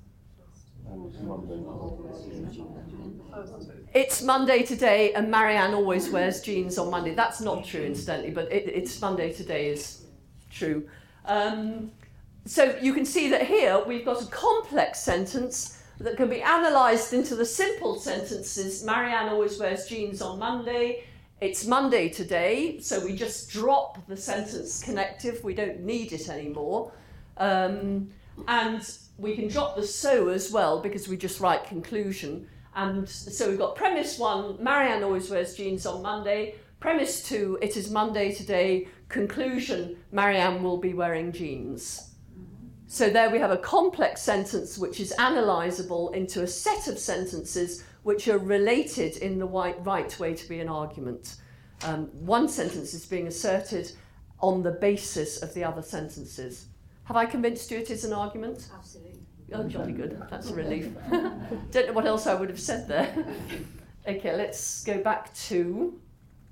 It's Monday today and Marianne always wears jeans on Monday. That's not true, incidentally, but it, it's Monday today is true. Um, so you can see that here we've got a complex sentence that can be analysed into the simple sentences. Marianne always wears jeans on Monday. It's Monday today, so we just drop the sentence connective. We don't need it anymore. Um, and we can drop the so as well because we just write conclusion. And so we've got premise one, Marianne always wears jeans on Monday. Premise two, it is Monday today. Conclusion, Marianne will be wearing jeans. So there we have a complex sentence which is analysable into a set of sentences which are related in the right, right way to be an argument. Um, one sentence is being asserted on the basis of the other sentences. Have I convinced you it is an argument? Absolutely. Oh, jolly good. That's a relief. Don't know what else I would have said there. Okay, let's go back to...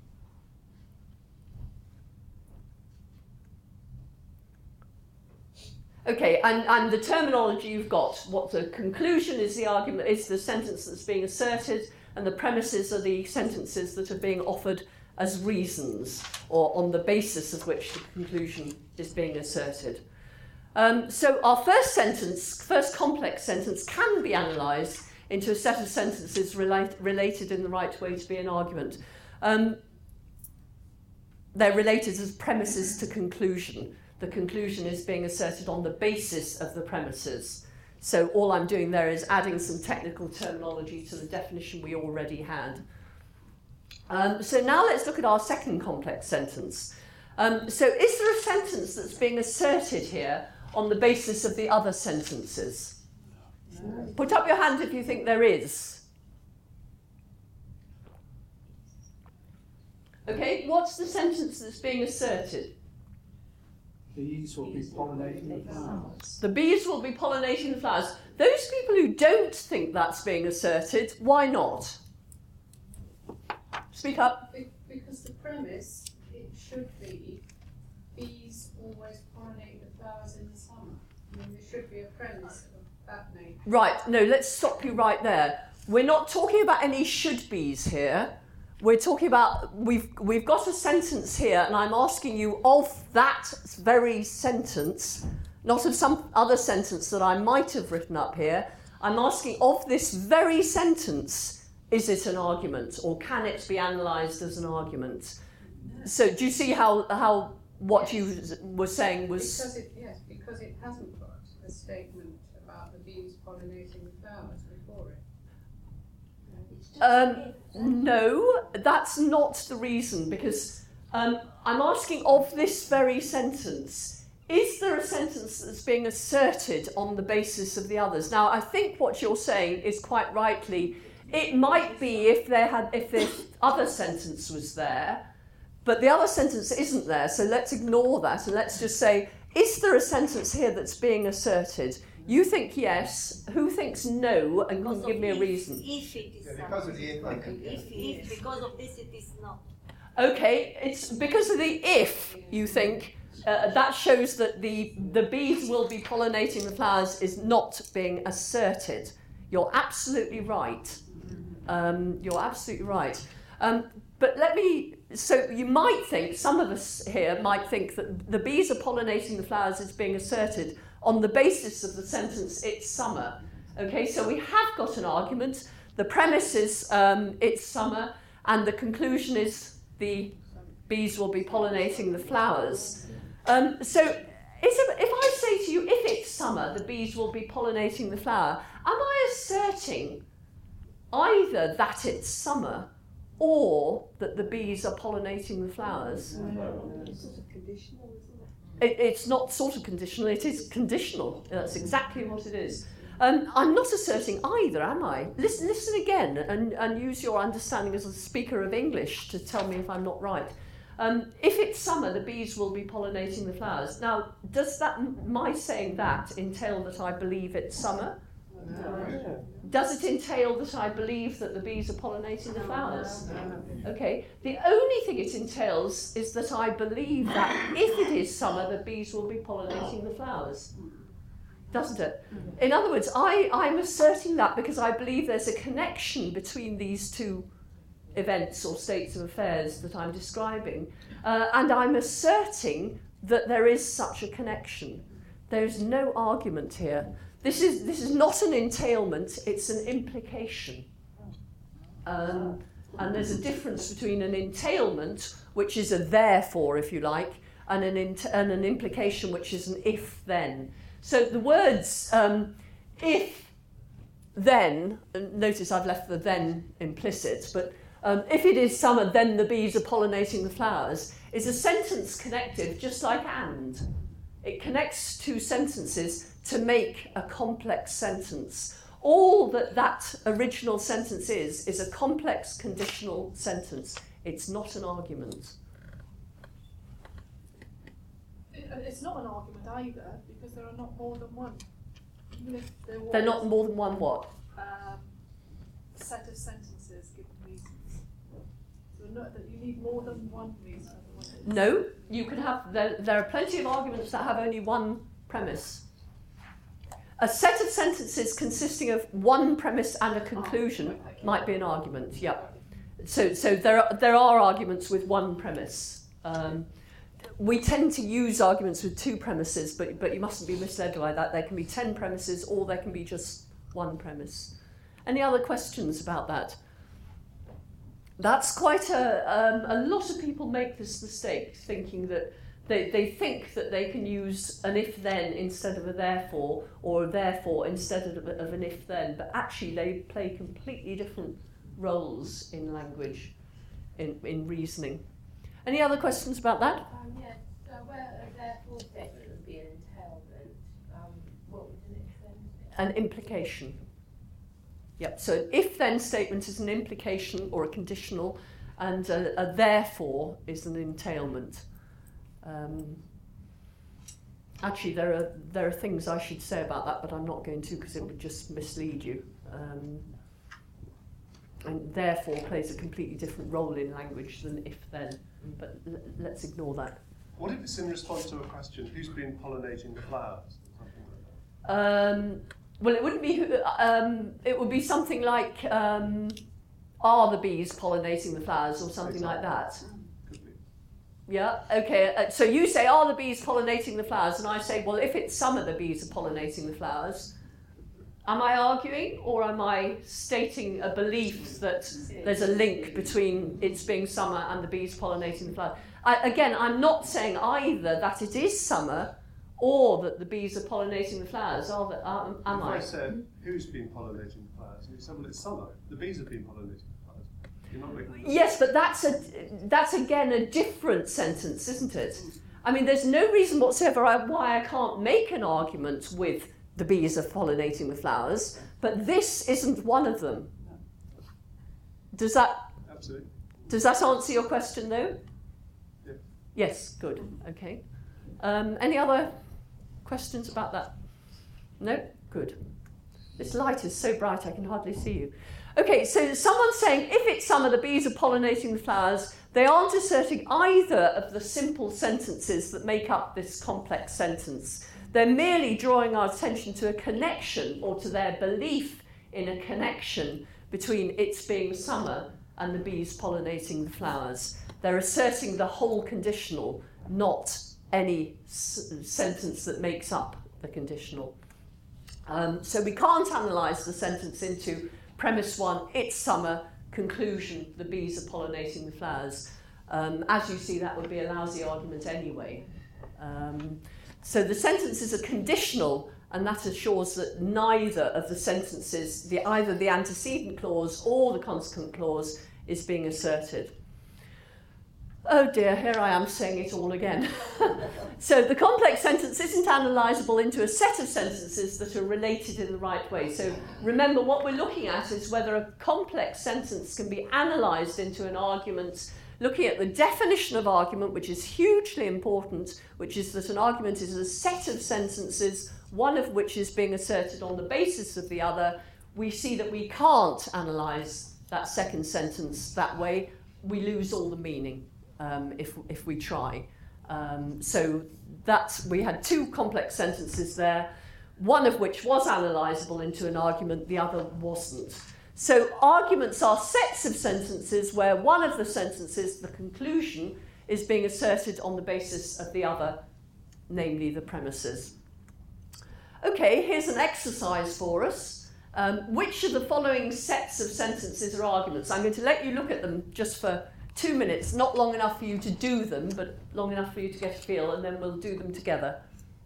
Okay, and, and the terminology you've got, what the conclusion is the argument, is the sentence that's being asserted, and the premises are the sentences that are being offered as reasons, or on the basis of which the conclusion is being asserted. Um, so our first sentence, first complex sentence, can be analysed into a set of sentences relate, related in the right way to be an argument. Um, they're related as premises to conclusion. The conclusion is being asserted on the basis of the premises. So all I'm doing there is adding some technical terminology to the definition we already had. Um, so now let's look at our second complex sentence. Um, so is there a sentence that's being asserted here on the basis of the other sentences? No. Put up your hand if you think there is. Okay, what's the sentence that's being asserted? Bees will be pollinating the flowers. The bees will be pollinating the flowers. Those people who don't think that's being asserted, why not? Speak up. Be- because the premise, it should be, bees always pollinate the flowers in the summer. I mean, there should be a premise of that nature. Right, no, let's stop you right there. We're not talking about any should be's here. We're talking about, we've, we've got a sentence here, and I'm asking you of that very sentence, not of some other sentence that I might have written up here. I'm asking of this very sentence, is it an argument, or can it be analysed as an argument? So do you see how, how what you were saying was... Because it, yes, because it hasn't got a statement about the bees pollinating the flowers before it. Um, no, that's not the reason, because um, I'm asking of this very sentence, is there a sentence that's being asserted on the basis of the others? Now, I think what you're saying is quite rightly, it might be if there had, if this other sentence was there, but the other sentence isn't there, so let's ignore that and let's just say, is there a sentence here that's being asserted? You think yes. Who thinks no? And can give me a reason. If it is Yeah, because of the if, like, if, if because of this it is not. Okay, it's because of the if, you think. Uh, that shows that the, the bees will be pollinating the flowers is not being asserted. You're absolutely right. Um, you're absolutely right. Um, but let me, so you might think, some of us here might think that the bees are pollinating the flowers is being asserted on the basis of the sentence, it's summer. Okay, so we have got an argument. The premise is um, it's summer, and the conclusion is the bees will be pollinating the flowers. Um, so is it, if I say to you, if it's summer, the bees will be pollinating the flower, am I asserting either that it's summer or that the bees are pollinating the flowers. It's sort of conditional, isn't it? It, it's not sort of conditional, it is conditional. That's exactly what it is. Um, I'm not asserting either, am I? Listen, listen again and, and use your understanding as a speaker of English to tell me if I'm not right. Um, if it's summer, the bees will be pollinating the flowers. Now, does that, my saying that entail that I believe it's summer? No. Does it entail that I believe that the bees are pollinating the flowers? Okay. The only thing it entails is that I believe that if it is summer, the bees will be pollinating the flowers. Doesn't it? In other words, I, I'm asserting that because I believe there's a connection between these two events or states of affairs that I'm describing. Uh, and I'm asserting that there is such a connection. There's no argument here. This is, this is not an entailment, it's an implication. Um, and there's a difference between an entailment, which is a therefore, if you like, and an, int- and an implication, which is an if-then. So the words um, if, then, notice I've left the then implicit, but um, if it is summer, then the bees are pollinating the flowers, is a sentence connective, just like and. It connects two sentences to make a complex sentence. All that that original sentence is, is a complex conditional sentence. It's not an argument. It's not an argument either, because there are not more than one. Even if there was, They're not more than one what? Um, set of sentences given reasons. So not that you need more than one reason. No, you can have, there, there are plenty of arguments that have only one premise. A set of sentences consisting of one premise and a conclusion oh, okay. might be an argument, yeah. So, so there, are, there are arguments with one premise. Um, we tend to use arguments with two premises, but, but you mustn't be misled by that. There can be ten premises or there can be just one premise. Any other questions about that? That's quite a, um, a lot of people make this mistake, thinking that they, they think that they can use an if-then instead of a therefore, or a therefore instead of, of an if-then, but actually they play completely different roles in language, in, in reasoning. Any other questions about that? Um, yeah, so where a therefore statement would be an entailment, um, what would an if-then be? An implication. Yep, so an if-then statement is an implication or a conditional, and a, a therefore is an entailment. Um, actually, there are there are things I should say about that, but I'm not going to because it would just mislead you. Um, and therefore plays a completely different role in language than if-then, but l- let's ignore that. What if it's in response to a question? Who's been pollinating the flowers? Something like that. Um, Well, it wouldn't be. Um, it would be something like, um, "Are the bees pollinating the flowers?" or something like that. Yeah. Okay. Uh, so you say, "Are the bees pollinating the flowers?" and I say, "Well, if it's summer, the bees are pollinating the flowers." Am I arguing, or am I stating a belief that there's a link between it's being summer and the bees pollinating the flowers? I, again, I'm not saying either that it is summer, or that the bees are pollinating the flowers. Are the, um, am if I? I said, who's been pollinating the flowers? And you said, well, it's summer. The bees have been pollinating the flowers. You're not making the Yes, but that's a that's again a different sentence, isn't it? I mean, there's no reason whatsoever why I can't make an argument with the bees are pollinating the flowers, but this isn't one of them. Does that? Absolutely. Does that answer your question, though? Yeah. Yes. Good. Okay. Um, any other questions about that? No? Good. This light is so bright I can hardly see you. Okay, so someone's saying if it's summer, the bees are pollinating the flowers. They aren't asserting either of the simple sentences that make up this complex sentence. They're merely drawing our attention to a connection, or to their belief in a connection between it's being summer and the bees pollinating the flowers. They're asserting the whole conditional, not any s- sentence that makes up the conditional. Um, so we can't analyse the sentence into premise one, it's summer, conclusion, the bees are pollinating the flowers. Um, as you see, that would be a lousy argument anyway. Um, so the sentences are conditional, and that assures that neither of the sentences, the, either the antecedent clause or the consequent clause, is being asserted. Oh dear, here I am saying it all again. So the complex sentence isn't analysable into a set of sentences that are related in the right way. So remember, what we're looking at is whether a complex sentence can be analysed into an argument, looking at the definition of argument, which is hugely important, which is that an argument is a set of sentences, one of which is being asserted on the basis of the other. We see that we can't analyse that second sentence that way. We lose all the meaning. Um, if, if we try. Um, so that's, we had two complex sentences there, one of which was analysable into an argument, the other wasn't. So arguments are sets of sentences where one of the sentences, the conclusion, is being asserted on the basis of the other, namely the premises. Okay, here's an exercise for us. Um, which of the following sets of sentences are arguments? I'm going to let you look at them just for two minutes, not long enough for you to do them, but long enough for you to get a feel, and then we'll do them together.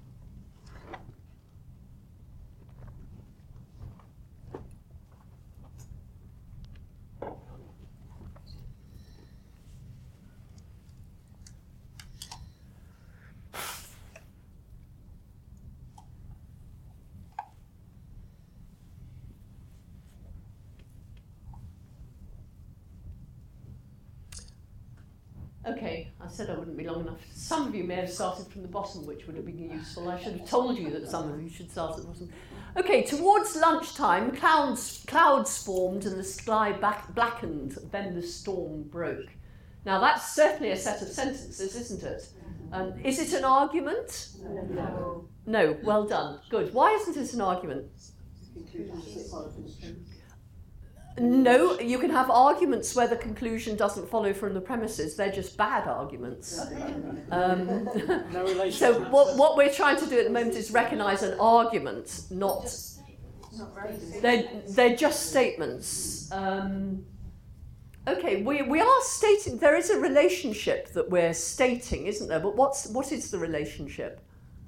Okay, I said I wouldn't be long enough. Some of you may have started from the bottom, which would have been useful. I should have told you that some of you should start at the bottom. Okay, towards lunchtime, clouds, clouds formed and the sky back, blackened, then the storm broke. Now, that's certainly a set of sentences, isn't it? Um, is it an argument? No. No, well done. Good. Why isn't it an argument? No, you can have arguments where the conclusion doesn't follow from the premises. They're just bad arguments. Um, No relation. so what, what we're trying to do at the moment is recognise an argument, not... They're, they're just statements. Um, okay, we, we are stating... There is a relationship that we're stating, isn't there? But what's, what is the relationship?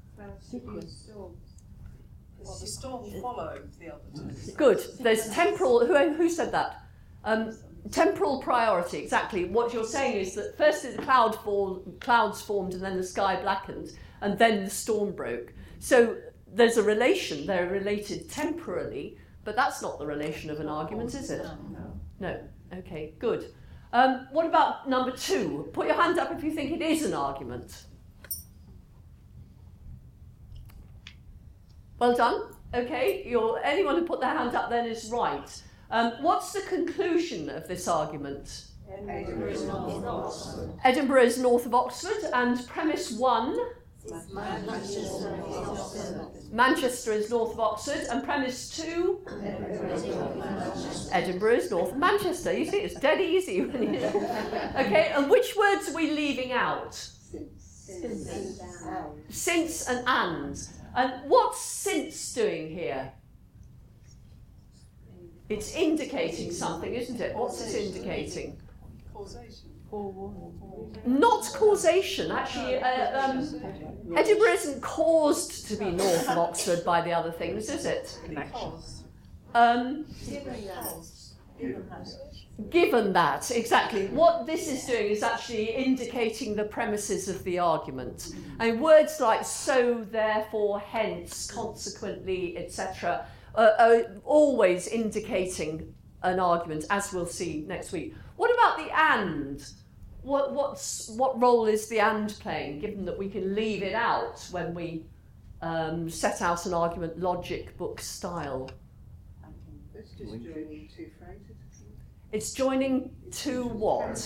Well, the storm followed the other two. Good. There's temporal... Who, who said that? Um, temporal priority, exactly. What you're saying is that first the cloud fall, clouds formed and then the sky blackened and then the storm broke. So there's a relation. They're related temporally, but that's not the relation of an argument, is it? No. No. Okay, good. Um, what about number two? Put your hand up if you think it is an argument. Well done. Okay, you're, anyone who put their hand up then is right. Um, what's the conclusion of this argument? Edinburgh is north of Oxford. Edinburgh is north of Oxford, and premise one? Manchester. Manchester is north of Oxford, and premise two? Edinburgh is north of Manchester. You see, it's dead easy. Okay, and which words are we leaving out? Since. Since and and. And what's since doing here? It's indicating something, isn't it? What's it indicating? Causation. Not causation. Actually, uh, um, Edinburgh isn't caused to be north of Oxford by the other things, is it? Um, given that, exactly. What this is doing is actually indicating the premises of the argument. And words like so, therefore, hence, consequently, et cetera uh, are always indicating an argument, as we'll see next week. What about the and? What, what's, what role is the and playing, given that we can leave it out when we um, set out an argument logic book style? It's just joining two phrases. It's joining two what?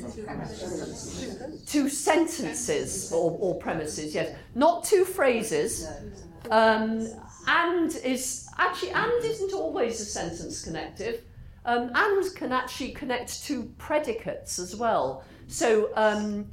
Two sentences or, or premises, yes. Not two phrases. Um, and is, actually, and isn't always a sentence connective. Um, and can actually connect to predicates as well. So, um,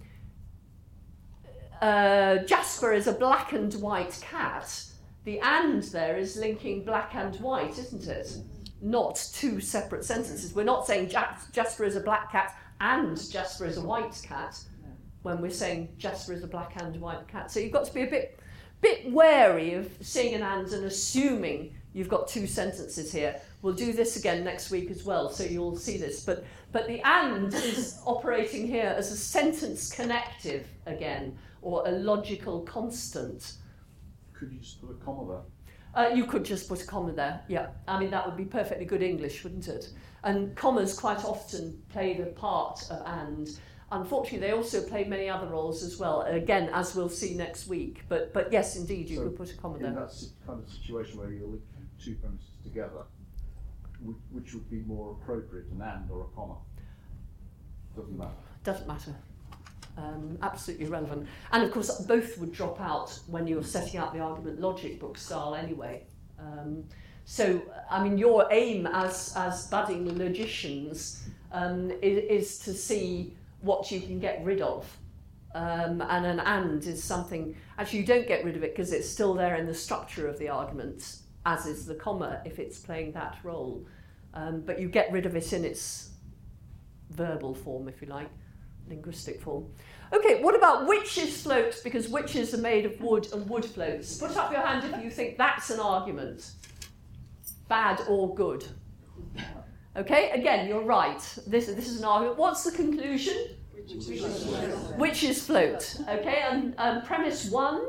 uh, Jasper is a black and white cat. The and there is linking black and white, isn't it? Not two separate sentences. We're not saying Jasper is a black cat and Jasper is a white cat when we're saying Jasper is a black and white cat. So you've got to be a bit, bit wary of seeing an and and assuming You've got two sentences here. We'll do this again next week as well, so you'll see this. But, but the and is operating here as a sentence connective again, or a logical constant. Could you just put a comma there? Uh, you could just put a comma there, yeah. I mean, that would be perfectly good English, wouldn't it? And commas quite often play the part of and. Unfortunately, they also play many other roles as well, again, as we'll see next week. But, but yes, indeed, you so could put a comma there. In that si- kind of situation where you're linking two premises together, which, which would be more appropriate, an and or a comma? Doesn't matter. Doesn't matter. Um, absolutely irrelevant. And of course, both would drop out when you're setting out the argument logic book style anyway. Um, so, I mean, your aim as, as budding logicians um, is, is to see what you can get rid of. Um, and an and is something, actually you don't get rid of it because it's still there in the structure of the argument, as is the comma if it's playing that role. Um, but you get rid of it in its verbal form, if you like, linguistic form. Okay, what about witches floats, because witches are made of wood and wood floats? Put up your hand if you think that's an argument. Bad or good. Okay, again, you're right. This, this is an argument. What's the conclusion? Witches float. Okay, and, and premise one?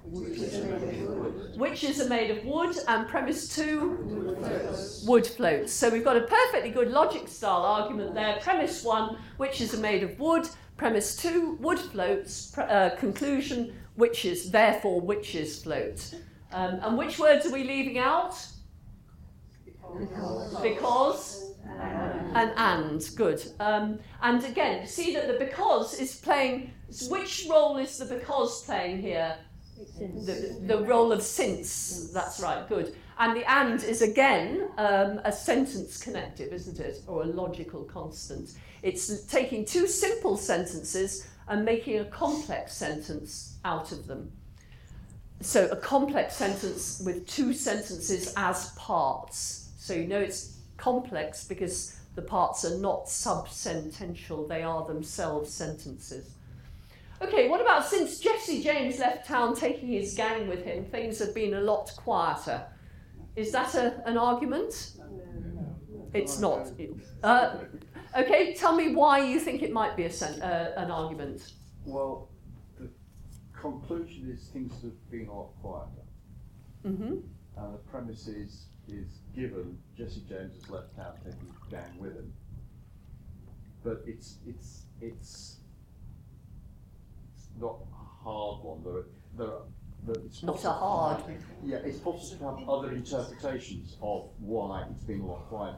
Witches are made of wood, and premise two? Wood floats. So we've got a perfectly good logic style argument there. Premise one, witches are made of wood. Premise two, wood floats. Pre- uh, conclusion, witches, therefore witches float. Um, and which words are we leaving out? Because. Because. And and, good. Um, and again, see that the because is playing, which role is the because playing here? The, the role of since, that's right, good. And the and is again um, a sentence connective, isn't it? Or a logical constant. It's taking two simple sentences and making a complex sentence out of them. So a complex sentence with two sentences as parts. So you know it's complex because the parts are not subsentential, they are themselves sentences. Okay, what about since Jesse James left town taking his gang with him, things have been a lot quieter? Is that a, an argument? It's not. Uh, okay, tell me why you think it might be a sen- uh, an argument. Well, the conclusion is things have been a lot quieter. Mm-hmm. And the premise is, is given Jesse James has left town taking his gang with him. But it's it's it's it's not a hard one. There are, there are, there, it's not a hard. Yeah, it's possible to have other interpretations of why it's been a lot quieter.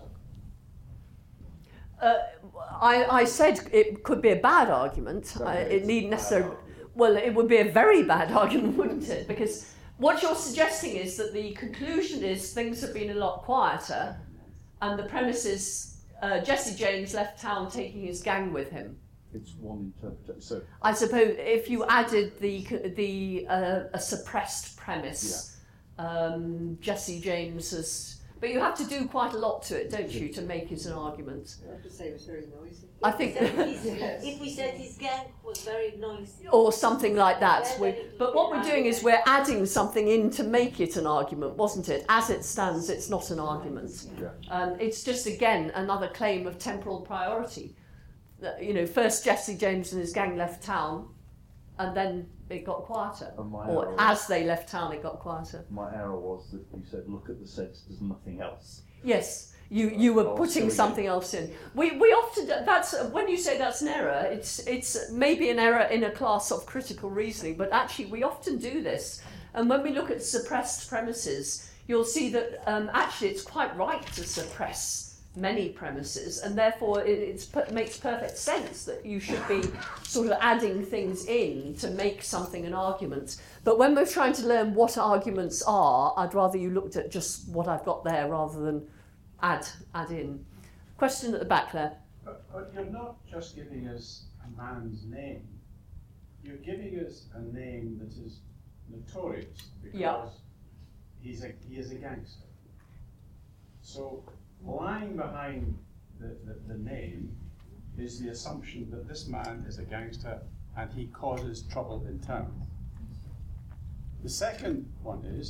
Uh, I, I said it could be a bad argument. Uh, it needn't necessarily. Well, it would be a very bad argument, wouldn't it? Because what you're suggesting is that the conclusion is things have been a lot quieter, and the premise is uh, Jesse James left town taking his gang with him. It's one interpretation. So I suppose if you added the the uh, a suppressed premise, yeah. um, Jesse James has. But you have to do quite a lot to it, don't you, to make it an argument? I have to say it was very noisy. I think. If we said his gang was very noisy. Or something like that. We, but what we're doing is we're adding something in to make it an argument, wasn't it? As it stands, it's not an argument. Yeah. Um, it's just, again, another claim of temporal priority. That, you know, first Jesse James and his gang left town, and then it got quieter. Or error, as they left town, it got quieter. My error was that you said, look at the sense, there's nothing else. Yes, you, you were putting something else in. We we often, that's when you say that's an error, it's it's maybe an error in a class of critical reasoning, but actually we often do this. And when we look at suppressed premises, you'll see that um, actually it's quite right to suppress many premises, and therefore it it's, it makes perfect sense that you should be sort of adding things in to make something an argument. But when we're trying to learn what arguments are, I'd rather you looked at just what I've got there rather than add add in. Question at the back there. But, but you're not just giving us a man's name. You're giving us a name that is notorious because yeah. he's a he is a gangster. So lying behind the, the, the name is the assumption that this man is a gangster and he causes trouble in town. The second one is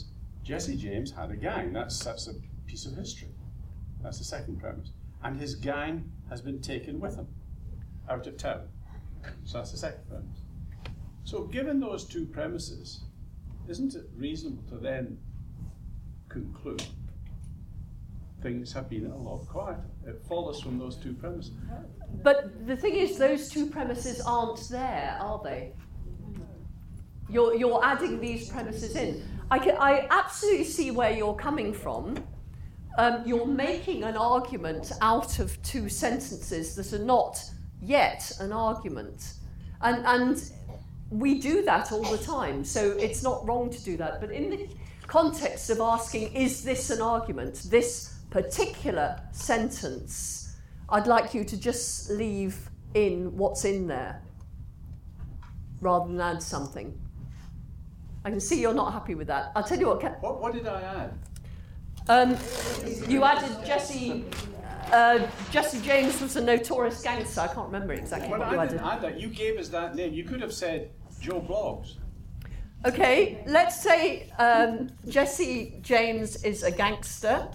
Jesse James had a gang. That's, that's a piece of history. That's the second premise. And his gang has been taken with him out of town. So that's the second premise. So given those two premises, isn't it reasonable to then conclude things have been a lot quieter? It follows from those two premises. But the thing is, those two premises aren't there, are they? You're, you're adding these premises in. I, can, I absolutely see where you're coming from. Um, you're making an argument out of two sentences that are not yet an argument. And, and we do that all the time, so it's not wrong to do that. But in the context of asking, is this an argument, this particular sentence, I'd like you to just leave in what's in there rather than add something. I can see you're not happy with that. I'll tell you what. Can, what, what did I add? Um, you added Jesse. Uh, Jesse James was a notorious gangster. I can't remember exactly well, what I you didn't added. add that. You gave us that name. You could have said Joe Bloggs. Okay, let's say um, Jesse James is a gangster.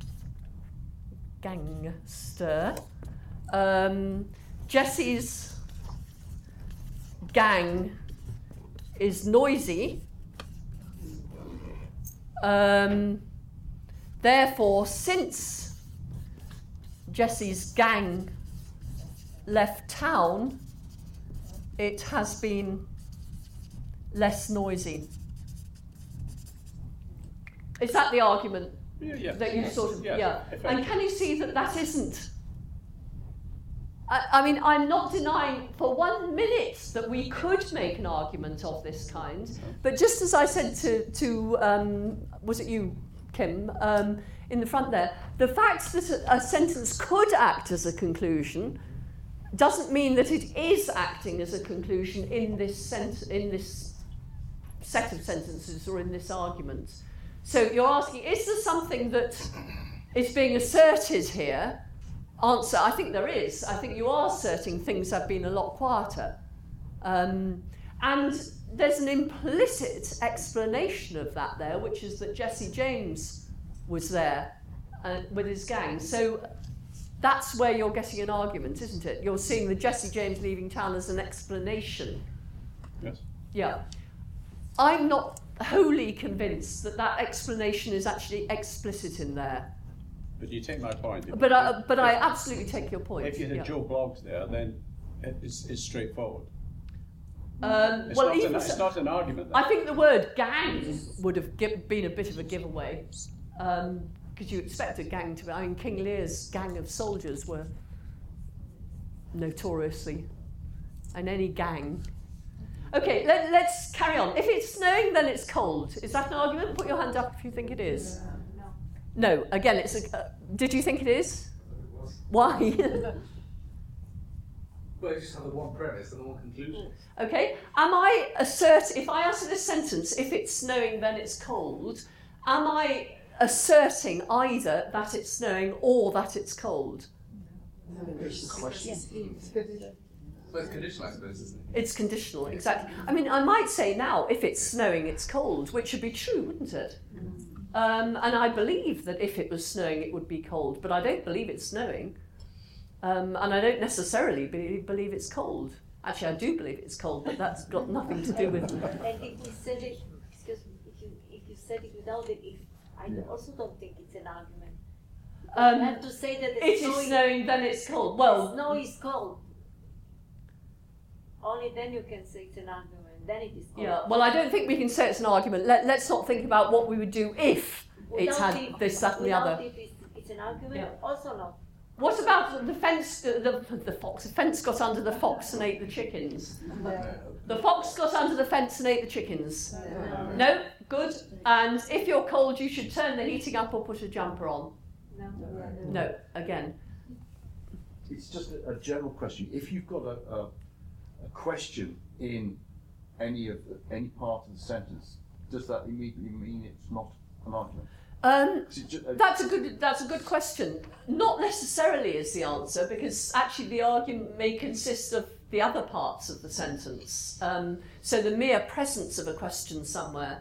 Gangster. Um, Jesse's gang is noisy. Um, therefore, since Jesse's gang left town, it has been less noisy. Is that the argument Yeah, yeah. that you Yes. sort of, Yes. yeah. If And I- can you see that that isn't? I, I mean, I'm not denying for one minute that we could make an argument of this kind, but just as I said to, to um, was it you, Kim, um, in the front there, the fact that a, a sentence could act as a conclusion doesn't mean that it is acting as a conclusion in this sent- in this set of sentences or in this argument. So you're asking, is there something that is being asserted here? Answer, I think there is. I think you are asserting things have been a lot quieter. Um, and there's an implicit explanation of that there, which is that Jesse James was there uh, with his gang. So that's where you're getting an argument, isn't it? You're seeing the Jesse James leaving town as an explanation. Yes. Yeah. I'm not wholly convinced that that explanation is actually explicit in there. But you take my point. If- But I, but I if- absolutely take your point. If you had yeah. Joe Bloggs there, then it- it's, it's straightforward. Um, It's, well, not even an, so- it's not an argument. I think the word gang would have gi- been a bit of a giveaway, because you expect a gang to be. I mean, King Lear's gang of soldiers were notoriously, and any gang. Okay, let, let's carry on. If it's snowing, then it's cold. Is that an argument? Put your hand up if you think it is. No. No. Again, it's a. Uh, did you think it is? Why? Well, you just have the one premise and the one conclusion. Okay, am I assert if I answer this sentence, if it's snowing then it's cold, am I asserting either that it's snowing or that it's cold? Question. Well, it's conditional, I suppose, isn't it? It's conditional, exactly. I mean, I might say now, if it's snowing, it's cold, which would be true, wouldn't it? Um, and I believe that if it was snowing, it would be cold, but I don't believe it's snowing. Um, and I don't necessarily be- believe it's cold. Actually, I do believe it's cold, but that's got nothing to do with... And if you said it, excuse me, if you, if you said it without it, if, I also don't think it's an argument. Um, you have to say that the it snow is snowing, then it's cold. Well, the snow is cold. Only then you can say it's an argument. Then it is cold. Yeah, well, I don't think we can say it's an argument. Let, let's not think about what we would do if it Without had it- this, that, and the without other. it, it's, it's an argument. Yeah. Also not. What about the fence? The, the, the fox. The fence got under the fox and ate the chickens. The fox got under the fence and ate the chickens. No. No, good. And if you're cold, you should turn the heating up or put a jumper on. No. No, again. It's just a, a general question. If you've got a, a, a question in any of the, any part of the sentence, does that immediately mean it's not an argument? Um, Ju- uh, that's a good. That's a good question. Not necessarily is the answer, because actually the argument may consist of the other parts of the sentence. Um, so the mere presence of a question somewhere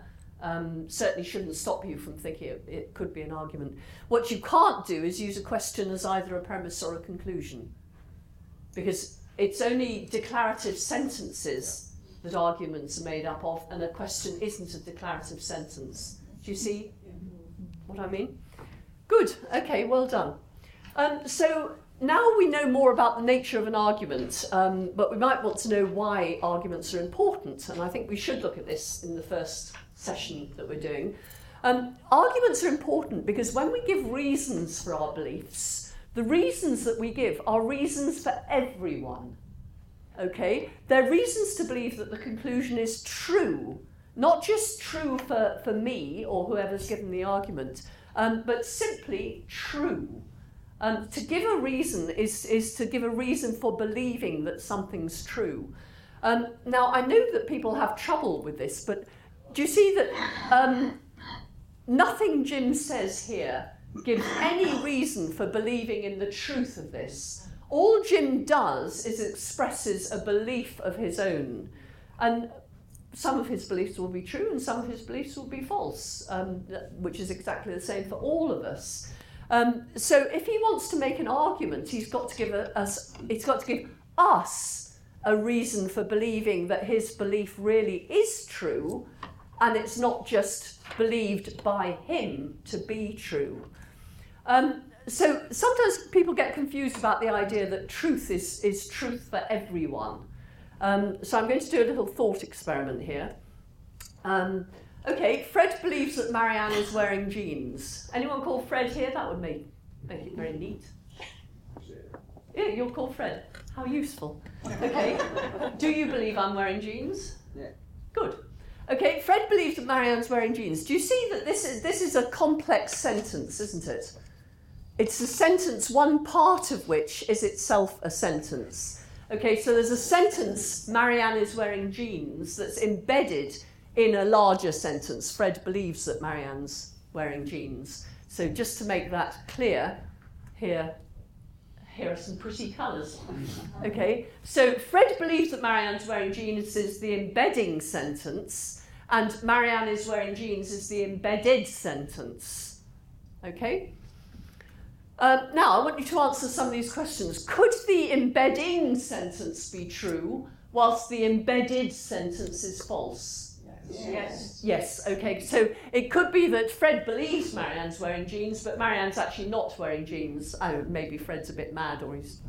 um, certainly shouldn't stop you from thinking it, it could be an argument. What you can't do is use a question as either a premise or a conclusion, because it's only declarative sentences that arguments are made up of, and a question isn't a declarative sentence. Do you see what I mean? Good, okay, well done. Um, so now we know more about the nature of an argument, um, but we might want to know why arguments are important, and I think we should look at this in the first session that we're doing. Um, arguments are important because when we give reasons for our beliefs, the reasons that we give are reasons for everyone. Okay? They're reasons to believe that the conclusion is true, not just true for, for me or whoever's given the argument, um, but simply true. Um, to give a reason is, is to give a reason for believing that something's true. Um, now, I know that people have trouble with this, but do you see that um, nothing Jim says here gives any reason for believing in the truth of this? All Jim does is expresses a belief of his own. And some of his beliefs will be true and some of his beliefs will be false, um, which is exactly the same for all of us. Um, so if he wants to make an argument, he's got to give a, us, he's got to give us a reason for believing that his belief really is true, and it's not just believed by him to be true. Um, so sometimes people get confused about the idea that truth is, is truth for everyone. Um, so I'm going to do a little thought experiment here. Um, okay, Fred believes that Marianne is wearing jeans. Anyone call Fred here? That would make, make it very neat. Yeah, you're called Fred. How useful. Okay, do you believe I'm wearing jeans? Yeah. Good. Okay, Fred believes that Marianne's wearing jeans. Do you see that this is, this is a complex sentence, isn't it? It's a sentence, one part of which is itself a sentence. Okay, so there's a sentence, Marianne is wearing jeans, that's embedded in a larger sentence. Fred believes that Marianne's wearing jeans. So just to make that clear, here, here are some pretty colours. Okay, so Fred believes that Marianne's wearing jeans is the embedding sentence, and Marianne is wearing jeans is the embedded sentence. Okay? Uh, now, I want you to answer some of these questions. Could the embedding sentence be true whilst the embedded sentence is false? Yes. Yes. Yes, okay. So it could be that Fred believes Marianne's wearing jeans, but Marianne's actually not wearing jeans. Oh, maybe Fred's a bit mad, or he's...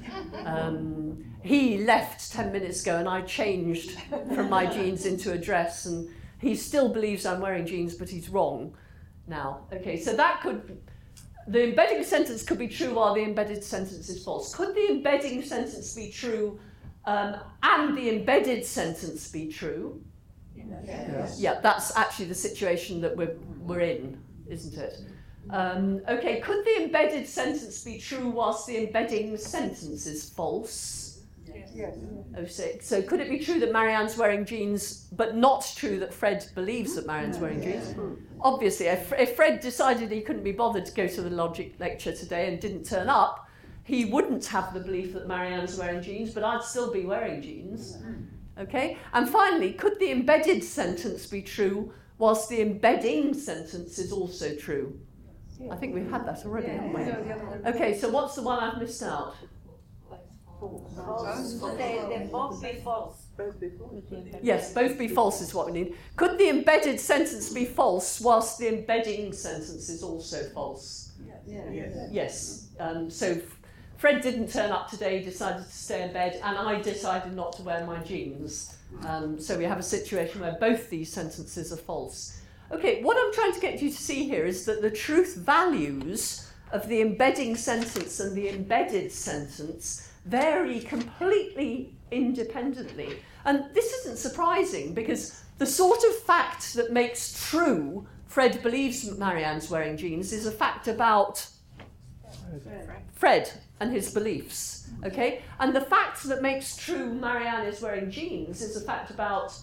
Um, he left ten minutes ago and I changed from my jeans into a dress, and he still believes I'm wearing jeans, but he's wrong now. Okay, so that could... The embedding sentence could be true while the embedded sentence is false. Could the embedding sentence be true um, and the embedded sentence be true? Yes. Yeah, that's actually the situation that we're, we're in, isn't it? Um, okay, could the embedded sentence be true whilst the embedding sentence is false? Yes. Oh six. So could it be true that Marianne's wearing jeans, but not true that Fred believes that Marianne's wearing jeans? Obviously, if, if Fred decided he couldn't be bothered to go to the logic lecture today and didn't turn up, he wouldn't have the belief that Marianne's wearing jeans, but I'd still be wearing jeans. Okay? And finally, could the embedded sentence be true whilst the embedding sentence is also true? I think we've had that already, haven't we? Okay, so what's the one I've missed out? False. They, they both be false. Yes, both be false is what we need. Could the embedded sentence be false whilst the embedding sentence is also false? Yes. Yes. Yes. Um, so Fred didn't turn up today, decided to stay in bed, and I decided not to wear my jeans. Um, so we have a situation where both these sentences are false. Okay, what I'm trying to get you to see here is that the truth values of the embedding sentence and the embedded sentence vary completely independently. And this isn't surprising, because the sort of fact that makes true Fred believes Marianne's wearing jeans is a fact about Fred and his beliefs, okay? And the fact that makes true Marianne is wearing jeans is a fact about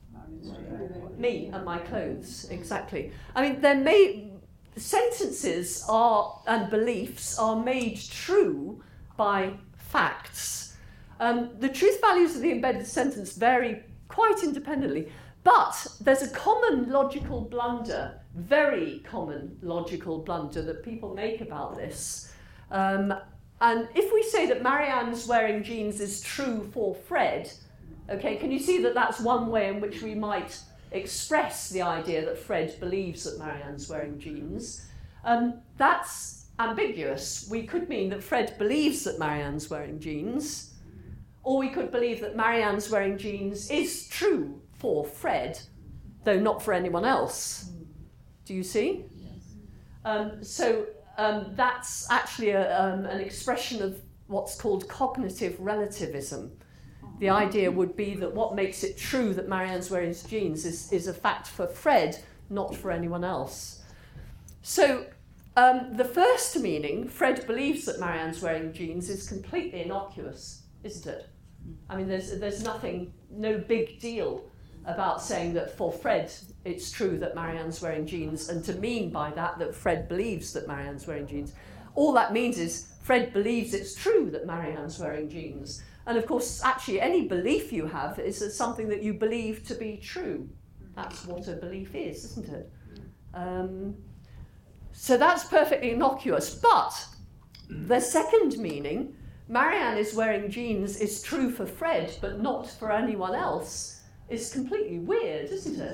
me and my clothes, exactly. I mean, they're made, sentences are and beliefs are made true by facts. Um, the truth values of the embedded sentence vary quite independently. But there's a common logical blunder, very common logical blunder that people make about this. Um, and if we say that Marianne's wearing jeans is true for Fred, okay, can you see that that's one way in which we might express the idea that Fred believes that Marianne's wearing jeans? Um, that's ambiguous. We could mean that Fred believes that Marianne's wearing jeans, or we could believe that Marianne's wearing jeans is true for Fred, though not for anyone else. Do you see? Um, so um, that's actually a, um, an expression of what's called cognitive relativism. The idea would be that what makes it true that Marianne's wearing jeans is, is a fact for Fred, not for anyone else. So um, the first meaning, Fred believes that Marianne's wearing jeans, is completely innocuous, isn't it? I mean, there's, there's nothing, no big deal about saying that for Fred it's true that Marianne's wearing jeans, and to mean by that that Fred believes that Marianne's wearing jeans. All that means is Fred believes it's true that Marianne's wearing jeans. And of course, actually, any belief you have is something that you believe to be true. That's what a belief is, isn't it? Um, so that's perfectly innocuous. But the second meaning, Marianne is wearing jeans, is true for Fred, but not for anyone else, is completely weird, isn't it?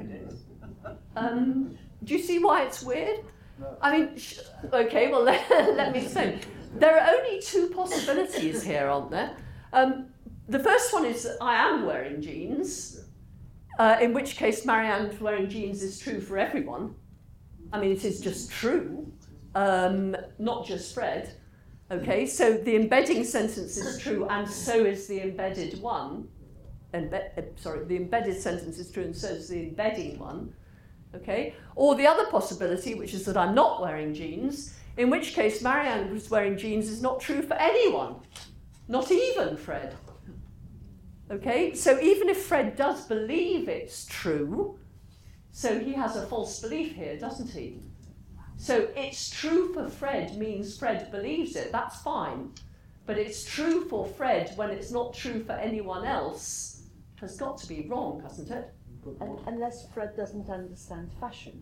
Um, do you see why it's weird? I mean, sh- okay, well, let, let me explain. There are only two possibilities here, aren't there? Um, the first one is that I am wearing jeans, uh, in which case Marianne wearing jeans is true for everyone. I mean, it is just true, um, not just Fred. Okay, so the embedding sentence is true, and so is the embedded one. Embe- uh, sorry, the embedded sentence is true, and so is the embedding one. Okay, or the other possibility, which is that I'm not wearing jeans, in which case Marianne was wearing jeans is not true for anyone. Not even Fred. Okay, so even if Fred does believe it's true, so he has a false belief here, doesn't he? So it's true for Fred means Fred believes it, that's fine. But it's true for Fred when it's not true for anyone else has got to be wrong, hasn't it? Un- unless Fred doesn't understand fashion.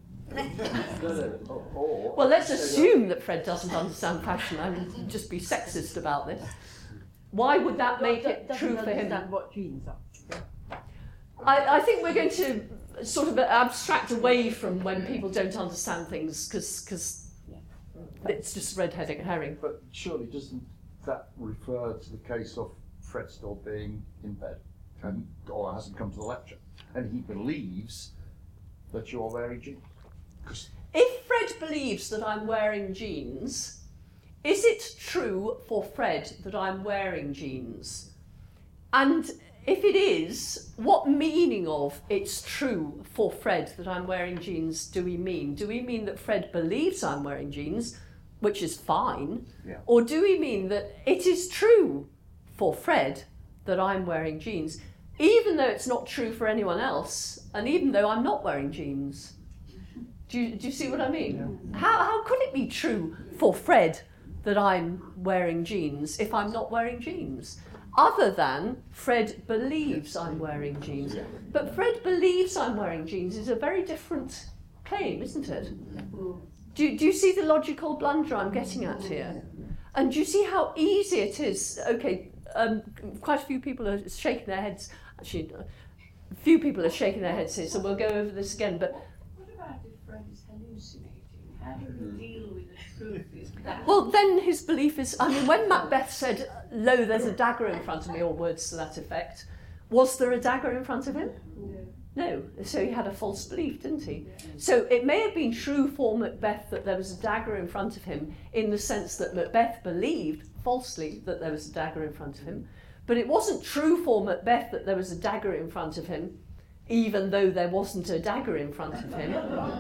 Well, let's assume that Fred doesn't understand fashion. I mean, just be sexist about this. Why would that make it true for him? Understand what jeans are. I, I think we're going to sort of abstract away from when people don't understand things, because it's just red herring. But surely doesn't that refer to the case of Fred still being in bed and or hasn't come to the lecture, and he believes that you're wearing jeans? If Fred believes that I'm wearing jeans, is it true for Fred that I'm wearing jeans? And if it is, what meaning of it's true for Fred that I'm wearing jeans do we mean? Do we mean that Fred believes I'm wearing jeans, which is fine? Yeah. Or do we mean that it is true for Fred that I'm wearing jeans, even though it's not true for anyone else, and even though I'm not wearing jeans? Do you, do you see what I mean? Yeah. How, how could it be true for Fred that I'm wearing jeans if I'm not wearing jeans? Other than Fred believes I'm wearing jeans. But Fred believes I'm wearing jeans is a very different claim, isn't it? Do you, do you see the logical blunder I'm getting at here? And do you see how easy it is? Okay, um, quite a few people are shaking their heads. Actually, a few people are shaking their heads here, so we'll go over this again. But what about if Fred is hallucinating? How do we deal with the truth? Is that well, then his belief is, I mean, when Macbeth said, "Lo, there's a dagger in front of me," or words to that effect, was there a dagger in front of him? No. No. So he had a false belief, didn't he? So it may have been true for Macbeth that there was a dagger in front of him, in the sense that Macbeth believed falsely that there was a dagger in front of him, but it wasn't true for Macbeth that there was a dagger in front of him, even though there wasn't a dagger in front of him.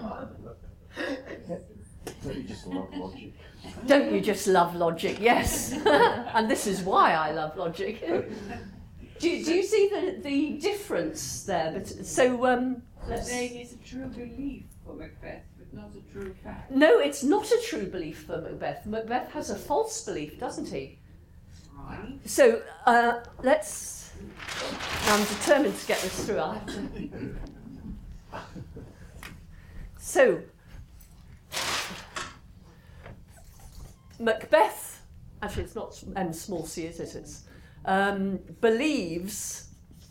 Don't you just love logic? Don't you just love logic? Yes. And this is why I love logic. do, you, do you see the, the difference there? But, so, um, let's say it's a true belief for Macbeth, but not a true fact. No, it's not a true belief for Macbeth. Macbeth has a false belief, doesn't he? Right. So, uh, let's... I'm determined to get this through. I have to. So, Macbeth, actually it's not M small c, is it? It's, um, believes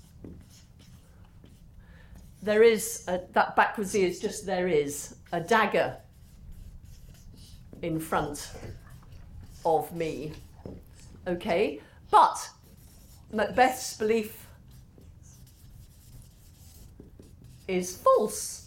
there is, a, that backwards e is just there is, a dagger in front of me. Okay, but Macbeth's belief is false.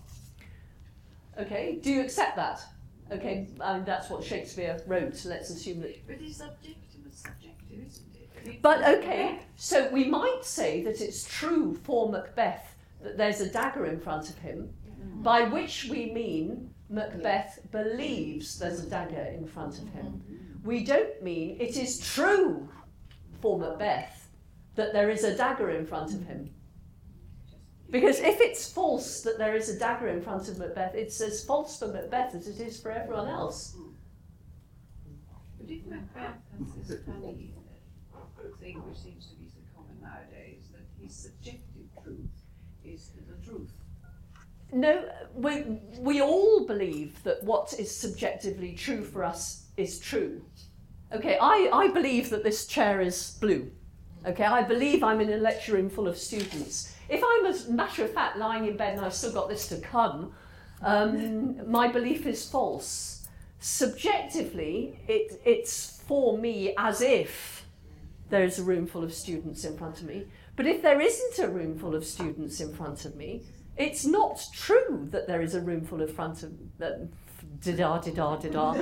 Okay, do you accept that? Okay, and that's what Shakespeare wrote, so let's assume that. But it's objective, it's subjective, isn't it? I mean, But okay, so we might say that it's true for Macbeth that there's a dagger in front of him, mm-hmm. by which we mean Macbeth believes there's a dagger in front of him. Mm-hmm. We don't mean it is true for Macbeth that there is a dagger in front of him. Because if it's false that there is a dagger in front of Macbeth, it's as false for Macbeth as it is for everyone else. But if Macbeth has this funny thing which seems to be so common nowadays, that his subjective truth is the truth. No, we, we all believe that what is subjectively true for us is true. Okay, I, I believe that this chair is blue. Okay, I believe I'm in a lecture room full of students. If I'm, as a matter of fact, lying in bed and I've still got this to come, um, my belief is false. Subjectively, it, it's for me as if there's a room full of students in front of me. But if there isn't a room full of students in front of me, it's not true that there is a room full of front of uh, da da da da da.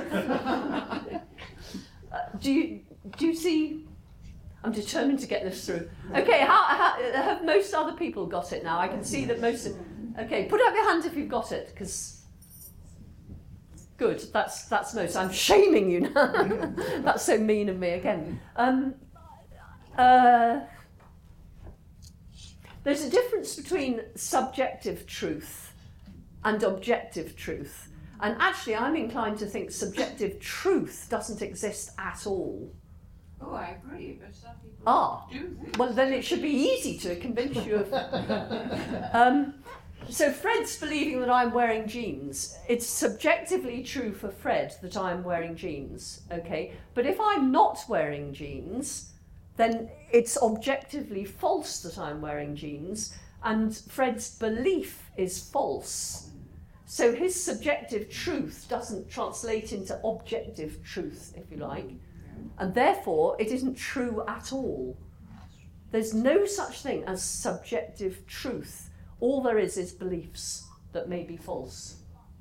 uh, do you do you see? I'm determined to get this through. Okay, how, how have most other people got it now? I can see that most of. Okay, put up your hand if you've got it, because. Good, that's that's most. I'm shaming you now. That's so mean of me again. Um, uh, there's a difference between subjective truth and objective truth. And actually, I'm inclined to think subjective truth doesn't exist at all. Oh, I agree, but some people ah, do think. Well, then it should be easy to convince you of. um, so Fred's believing that I'm wearing jeans. It's subjectively true for Fred that I'm wearing jeans, okay? But if I'm not wearing jeans, then it's objectively false that I'm wearing jeans, and Fred's belief is false. So his subjective truth doesn't translate into objective truth, if you like. And therefore, it isn't true at all. There's no such thing as subjective truth. All there is is beliefs that may be false.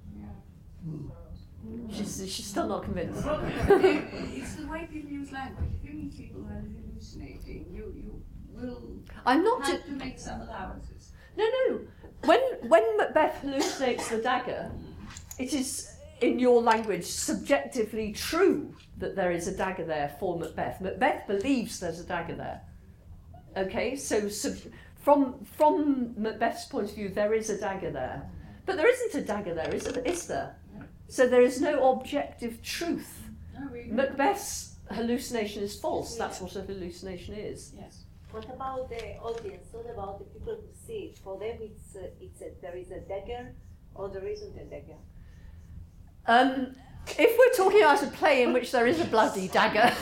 She's, she's still not convinced. Well, it's the way people use language. If you meet people who are hallucinating, you, you will I'm not have ju- to make some allowances. No, no. When, when Macbeth hallucinates the dagger, it is, in your language, subjectively true that there is a dagger there for Macbeth. Macbeth believes there's a dagger there. Okay, so sub- from from Macbeth's point of view, there is a dagger there. But there isn't a dagger there, is, it, is there? So there is no objective truth. No, we Macbeth's hallucination is false. That's what a hallucination is. Yes. What about the audience? What about the people who see it? For them, it's uh, it's a, there is a dagger, or there isn't a dagger. Um, if we're talking about a play in which there is a bloody dagger,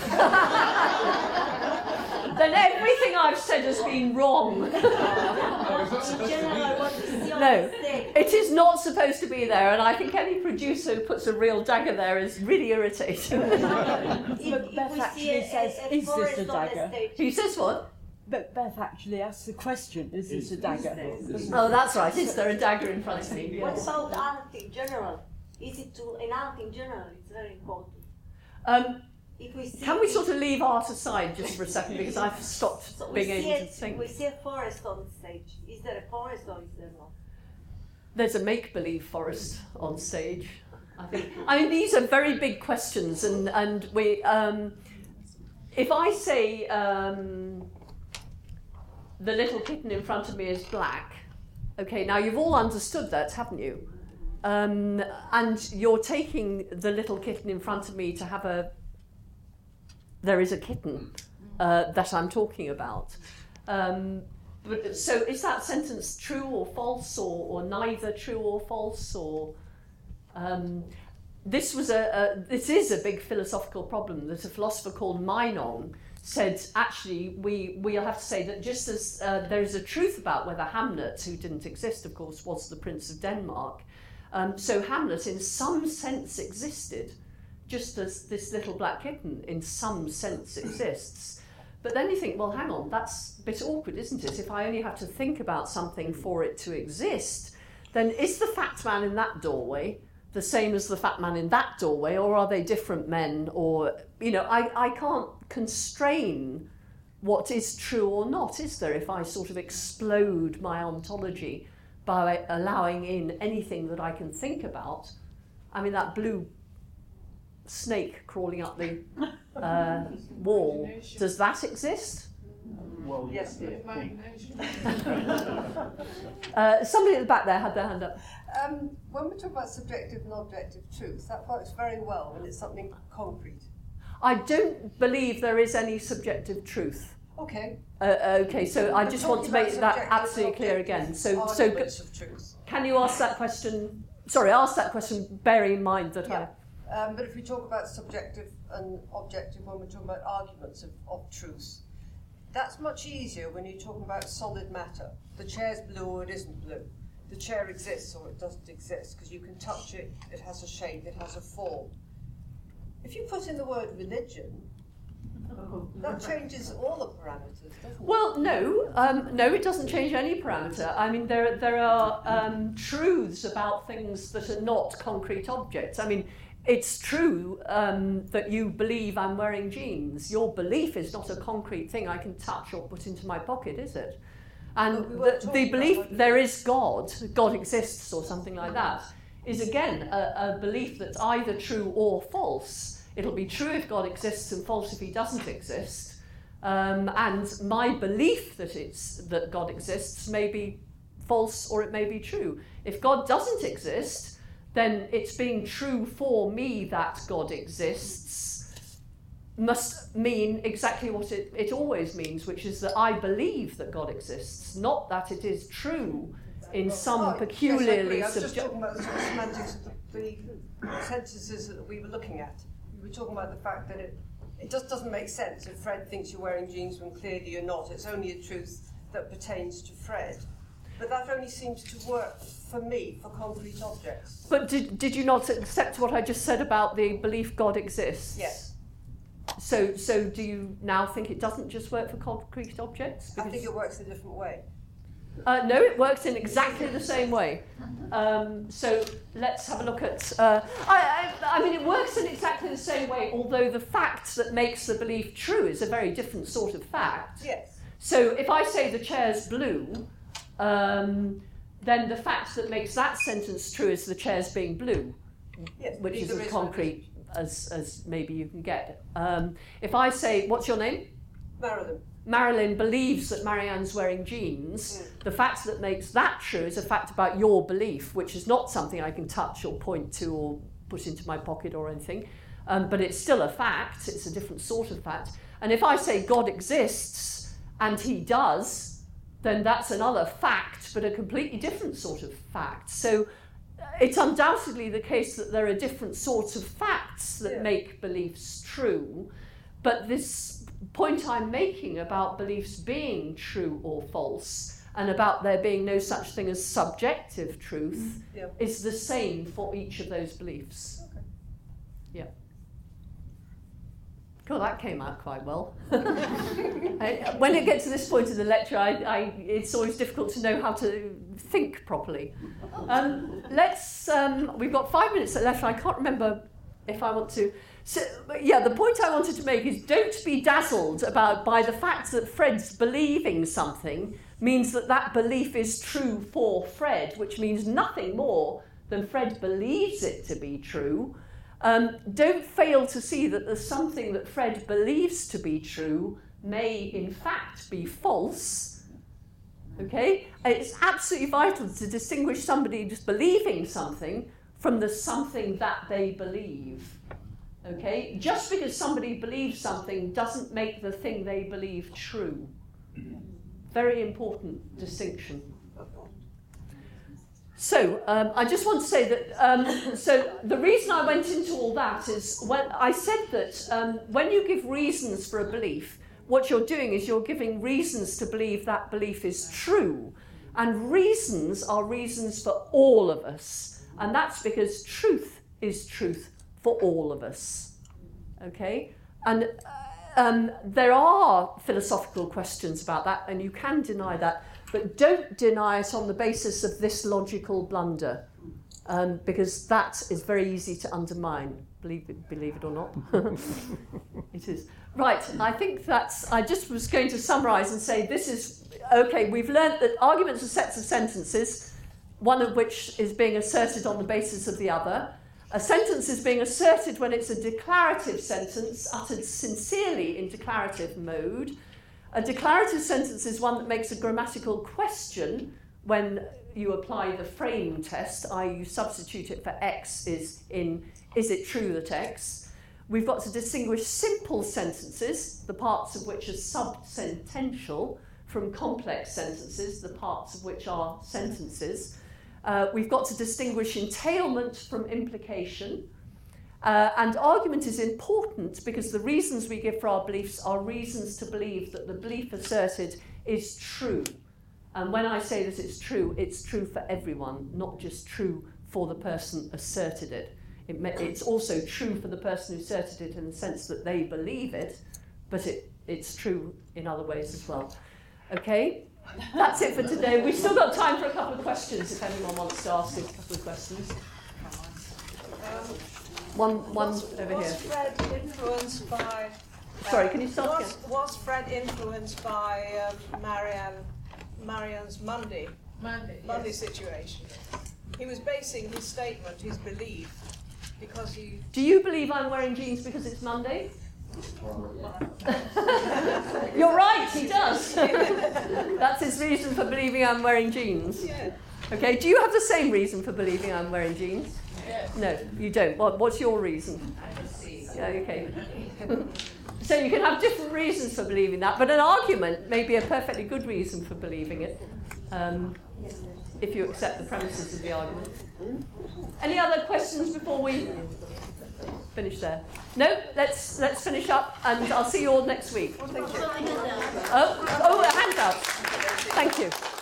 then everything I've said has been wrong. In general, I want to see on No, the stage. it is not supposed to be there, and I think any producer who puts a real dagger there is really irritating. If, if we Macbeth see a, actually says, a, a "Is this forest a on the dagger?" stage, He says what? Macbeth actually asks the question, is this a dagger? Oh, that's right, is there a dagger in front of me? what Yes. about art in general? Is it to in art in general? It's very important. Um, If we see can we it- sort of leave art aside just for a second, because I've stopped So we being see able it, to think. we see a forest on the stage. Is there a forest or is there not? There's a make-believe forest on stage, I think. I mean, these are very big questions, and, and we, um, if I say um, the little kitten in front of me is black, okay, now you've all understood that, haven't you? Um, and you're taking the little kitten in front of me to have a, there is a kitten uh, that I'm talking about. Um, but, so is that sentence true or false, or, or neither true or false, or um, this was a, a this is a big philosophical problem that a philosopher called Meinong said. Actually, we we'll have to say that just as uh, there is a truth about whether Hamlet, who didn't exist, of course, was the Prince of Denmark. Um, so Hamlet, in some sense, existed, just as this little black kitten, in some sense, exists. But then you think, well, hang on, that's a bit awkward, isn't it? If I only have to think about something for it to exist, then is the fat man in that doorway the same as the fat man in that doorway, or are they different men? Or, you know, I, I can't constrain what is true or not, is there, if I sort of explode my ontology by allowing in anything that I can think about? I mean, that blue snake crawling up the uh, wall, does that exist? Well, yes, it uh, somebody at the back there had their hand up. Um, when we talk about subjective and objective truth, that works very well when it's something concrete. I don't believe there is any subjective truth. Okay. Uh, okay, so I just want to make that absolutely clear again. So, so of truth. Can you ask that question? Sorry, ask that question, bearing in mind that yeah. I. Um, but if we talk about subjective and objective when we're talking about arguments of, of truth, that's much easier when you're talking about solid matter. The chair's blue or it isn't blue. The chair exists or it doesn't exist because you can touch it, it has a shape, it has a form. If you put in the word religion, that changes all the parameters, doesn't it? Well, no, um, no, it doesn't change any parameter. I mean, there, there are um, truths about things that are not concrete objects. I mean, it's true um, that you believe I'm wearing jeans. Your belief is not a concrete thing I can touch or put into my pocket, is it? And we the, the belief there is God, God exists or something like that, is again a, a belief that's either true or false. It'll be true if God exists and false if he doesn't exist. Um, and my belief that it's that God exists may be false or it may be true. If God doesn't exist, then it's being true for me that God exists must mean exactly what it, it always means, which is that I believe that God exists, not that it is true in some oh, peculiarly yes, I, I was just subjective... talking about the sort of semantics of the, the sentences that we were looking at. We were talking about the fact that it, it just doesn't make sense if Fred thinks you're wearing jeans when clearly you're not. It's only a truth that pertains to Fred. But that only seems to work for me, for concrete objects. But did, did you not accept what I just said about the belief God exists? Yes. So, so do you now think it doesn't just work for concrete objects? Because I think it works in a different way. Uh, no, it works in exactly the same way. Um, so let's have a look at... Uh, I, I, I mean, it works in exactly the same way, although the fact that makes the belief true is a very different sort of fact. Yes. So if I say the chair's blue, um, then the fact that makes that sentence true is the chair's being blue, yes, which is as concrete as, as maybe you can get. Um, if I say, what's your name? Marilyn. Marilyn believes that Marianne's wearing jeans. Mm. The fact that makes that true is a fact about your belief, which is not something I can touch or point to or put into my pocket or anything. Um, but it's still a fact. It's a different sort of fact. And if I say God exists and he does, then that's another fact, but a completely different sort of fact. So it's undoubtedly the case that there are different sorts of facts that yeah. make beliefs true. But this point I'm making about beliefs being true or false and about there being no such thing as subjective truth yeah. is the same for each of those beliefs. Okay. Yeah. God, that came out quite well. I, when it gets to this point of the lecture, I, I, it's always difficult to know how to think properly. Um, let's. Um, we've got five minutes left. I can't remember if I want to. So, yeah, the point I wanted to make is don't be dazzled about by the fact that Fred's believing something means that that belief is true for Fred, which means nothing more than Fred believes it to be true. Um, don't fail to see that there's something that Fred believes to be true may in fact be false. Okay? It's absolutely vital to distinguish somebody just believing something from the something that they believe. Okay? Just because somebody believes something doesn't make the thing they believe true. Very important distinction. So um, I just want to say that, um, so the reason I went into all that is when I said that um, when you give reasons for a belief, what you're doing is you're giving reasons to believe that belief is true. And reasons are reasons for all of us. And that's because truth is truth for all of us. Okay? And um, there are philosophical questions about that, and you can deny that. But don't deny it on the basis of this logical blunder, um, because that is very easy to undermine, believe it, believe it or not. It is. Right, I think that's, I just was going to summarise and say this is, okay, we've learnt that arguments are sets of sentences, one of which is being asserted on the basis of the other. A sentence is being asserted when it's a declarative sentence, uttered sincerely in declarative mode. A declarative sentence is one that makes a grammatical question when you apply the frame test, that is you substitute it for X is in, is it true that X? We've got to distinguish simple sentences, the parts of which are subsentential, from complex sentences, the parts of which are sentences. Uh, we've got to distinguish entailment from implication. Uh, and argument is important because the reasons we give for our beliefs are reasons to believe that the belief asserted is true. And when I say that it's true, it's true for everyone, not just true for the person asserted it. It may, it's also true for the person who asserted it in the sense that they believe it, but it, it's true in other ways as well. Okay, that's it for today. We've still got time for a couple of questions if anyone wants to ask a couple of questions. Um, One, one was, over was here. Fred influenced by... Uh, Sorry, can you start was, again? Was Fred influenced by um, Marianne, Marianne's Monday, Monday, Monday yes. situation? He was basing his statement, his belief, because he... Do you believe I'm wearing jeans because it's Monday? You're right, he does. That's his reason for believing I'm wearing jeans. Yeah. Okay, do you have the same reason for believing I'm wearing jeans? Yes. No, you don't. What, what's your reason? Yeah, okay. So you can have different reasons for believing that, but an argument may be a perfectly good reason for believing it, um, if you accept the premises of the argument. Any other questions before we finish there? No? Let's let's finish up, and I'll see you all next week. Thank you. Oh, oh, a handout. Thank you.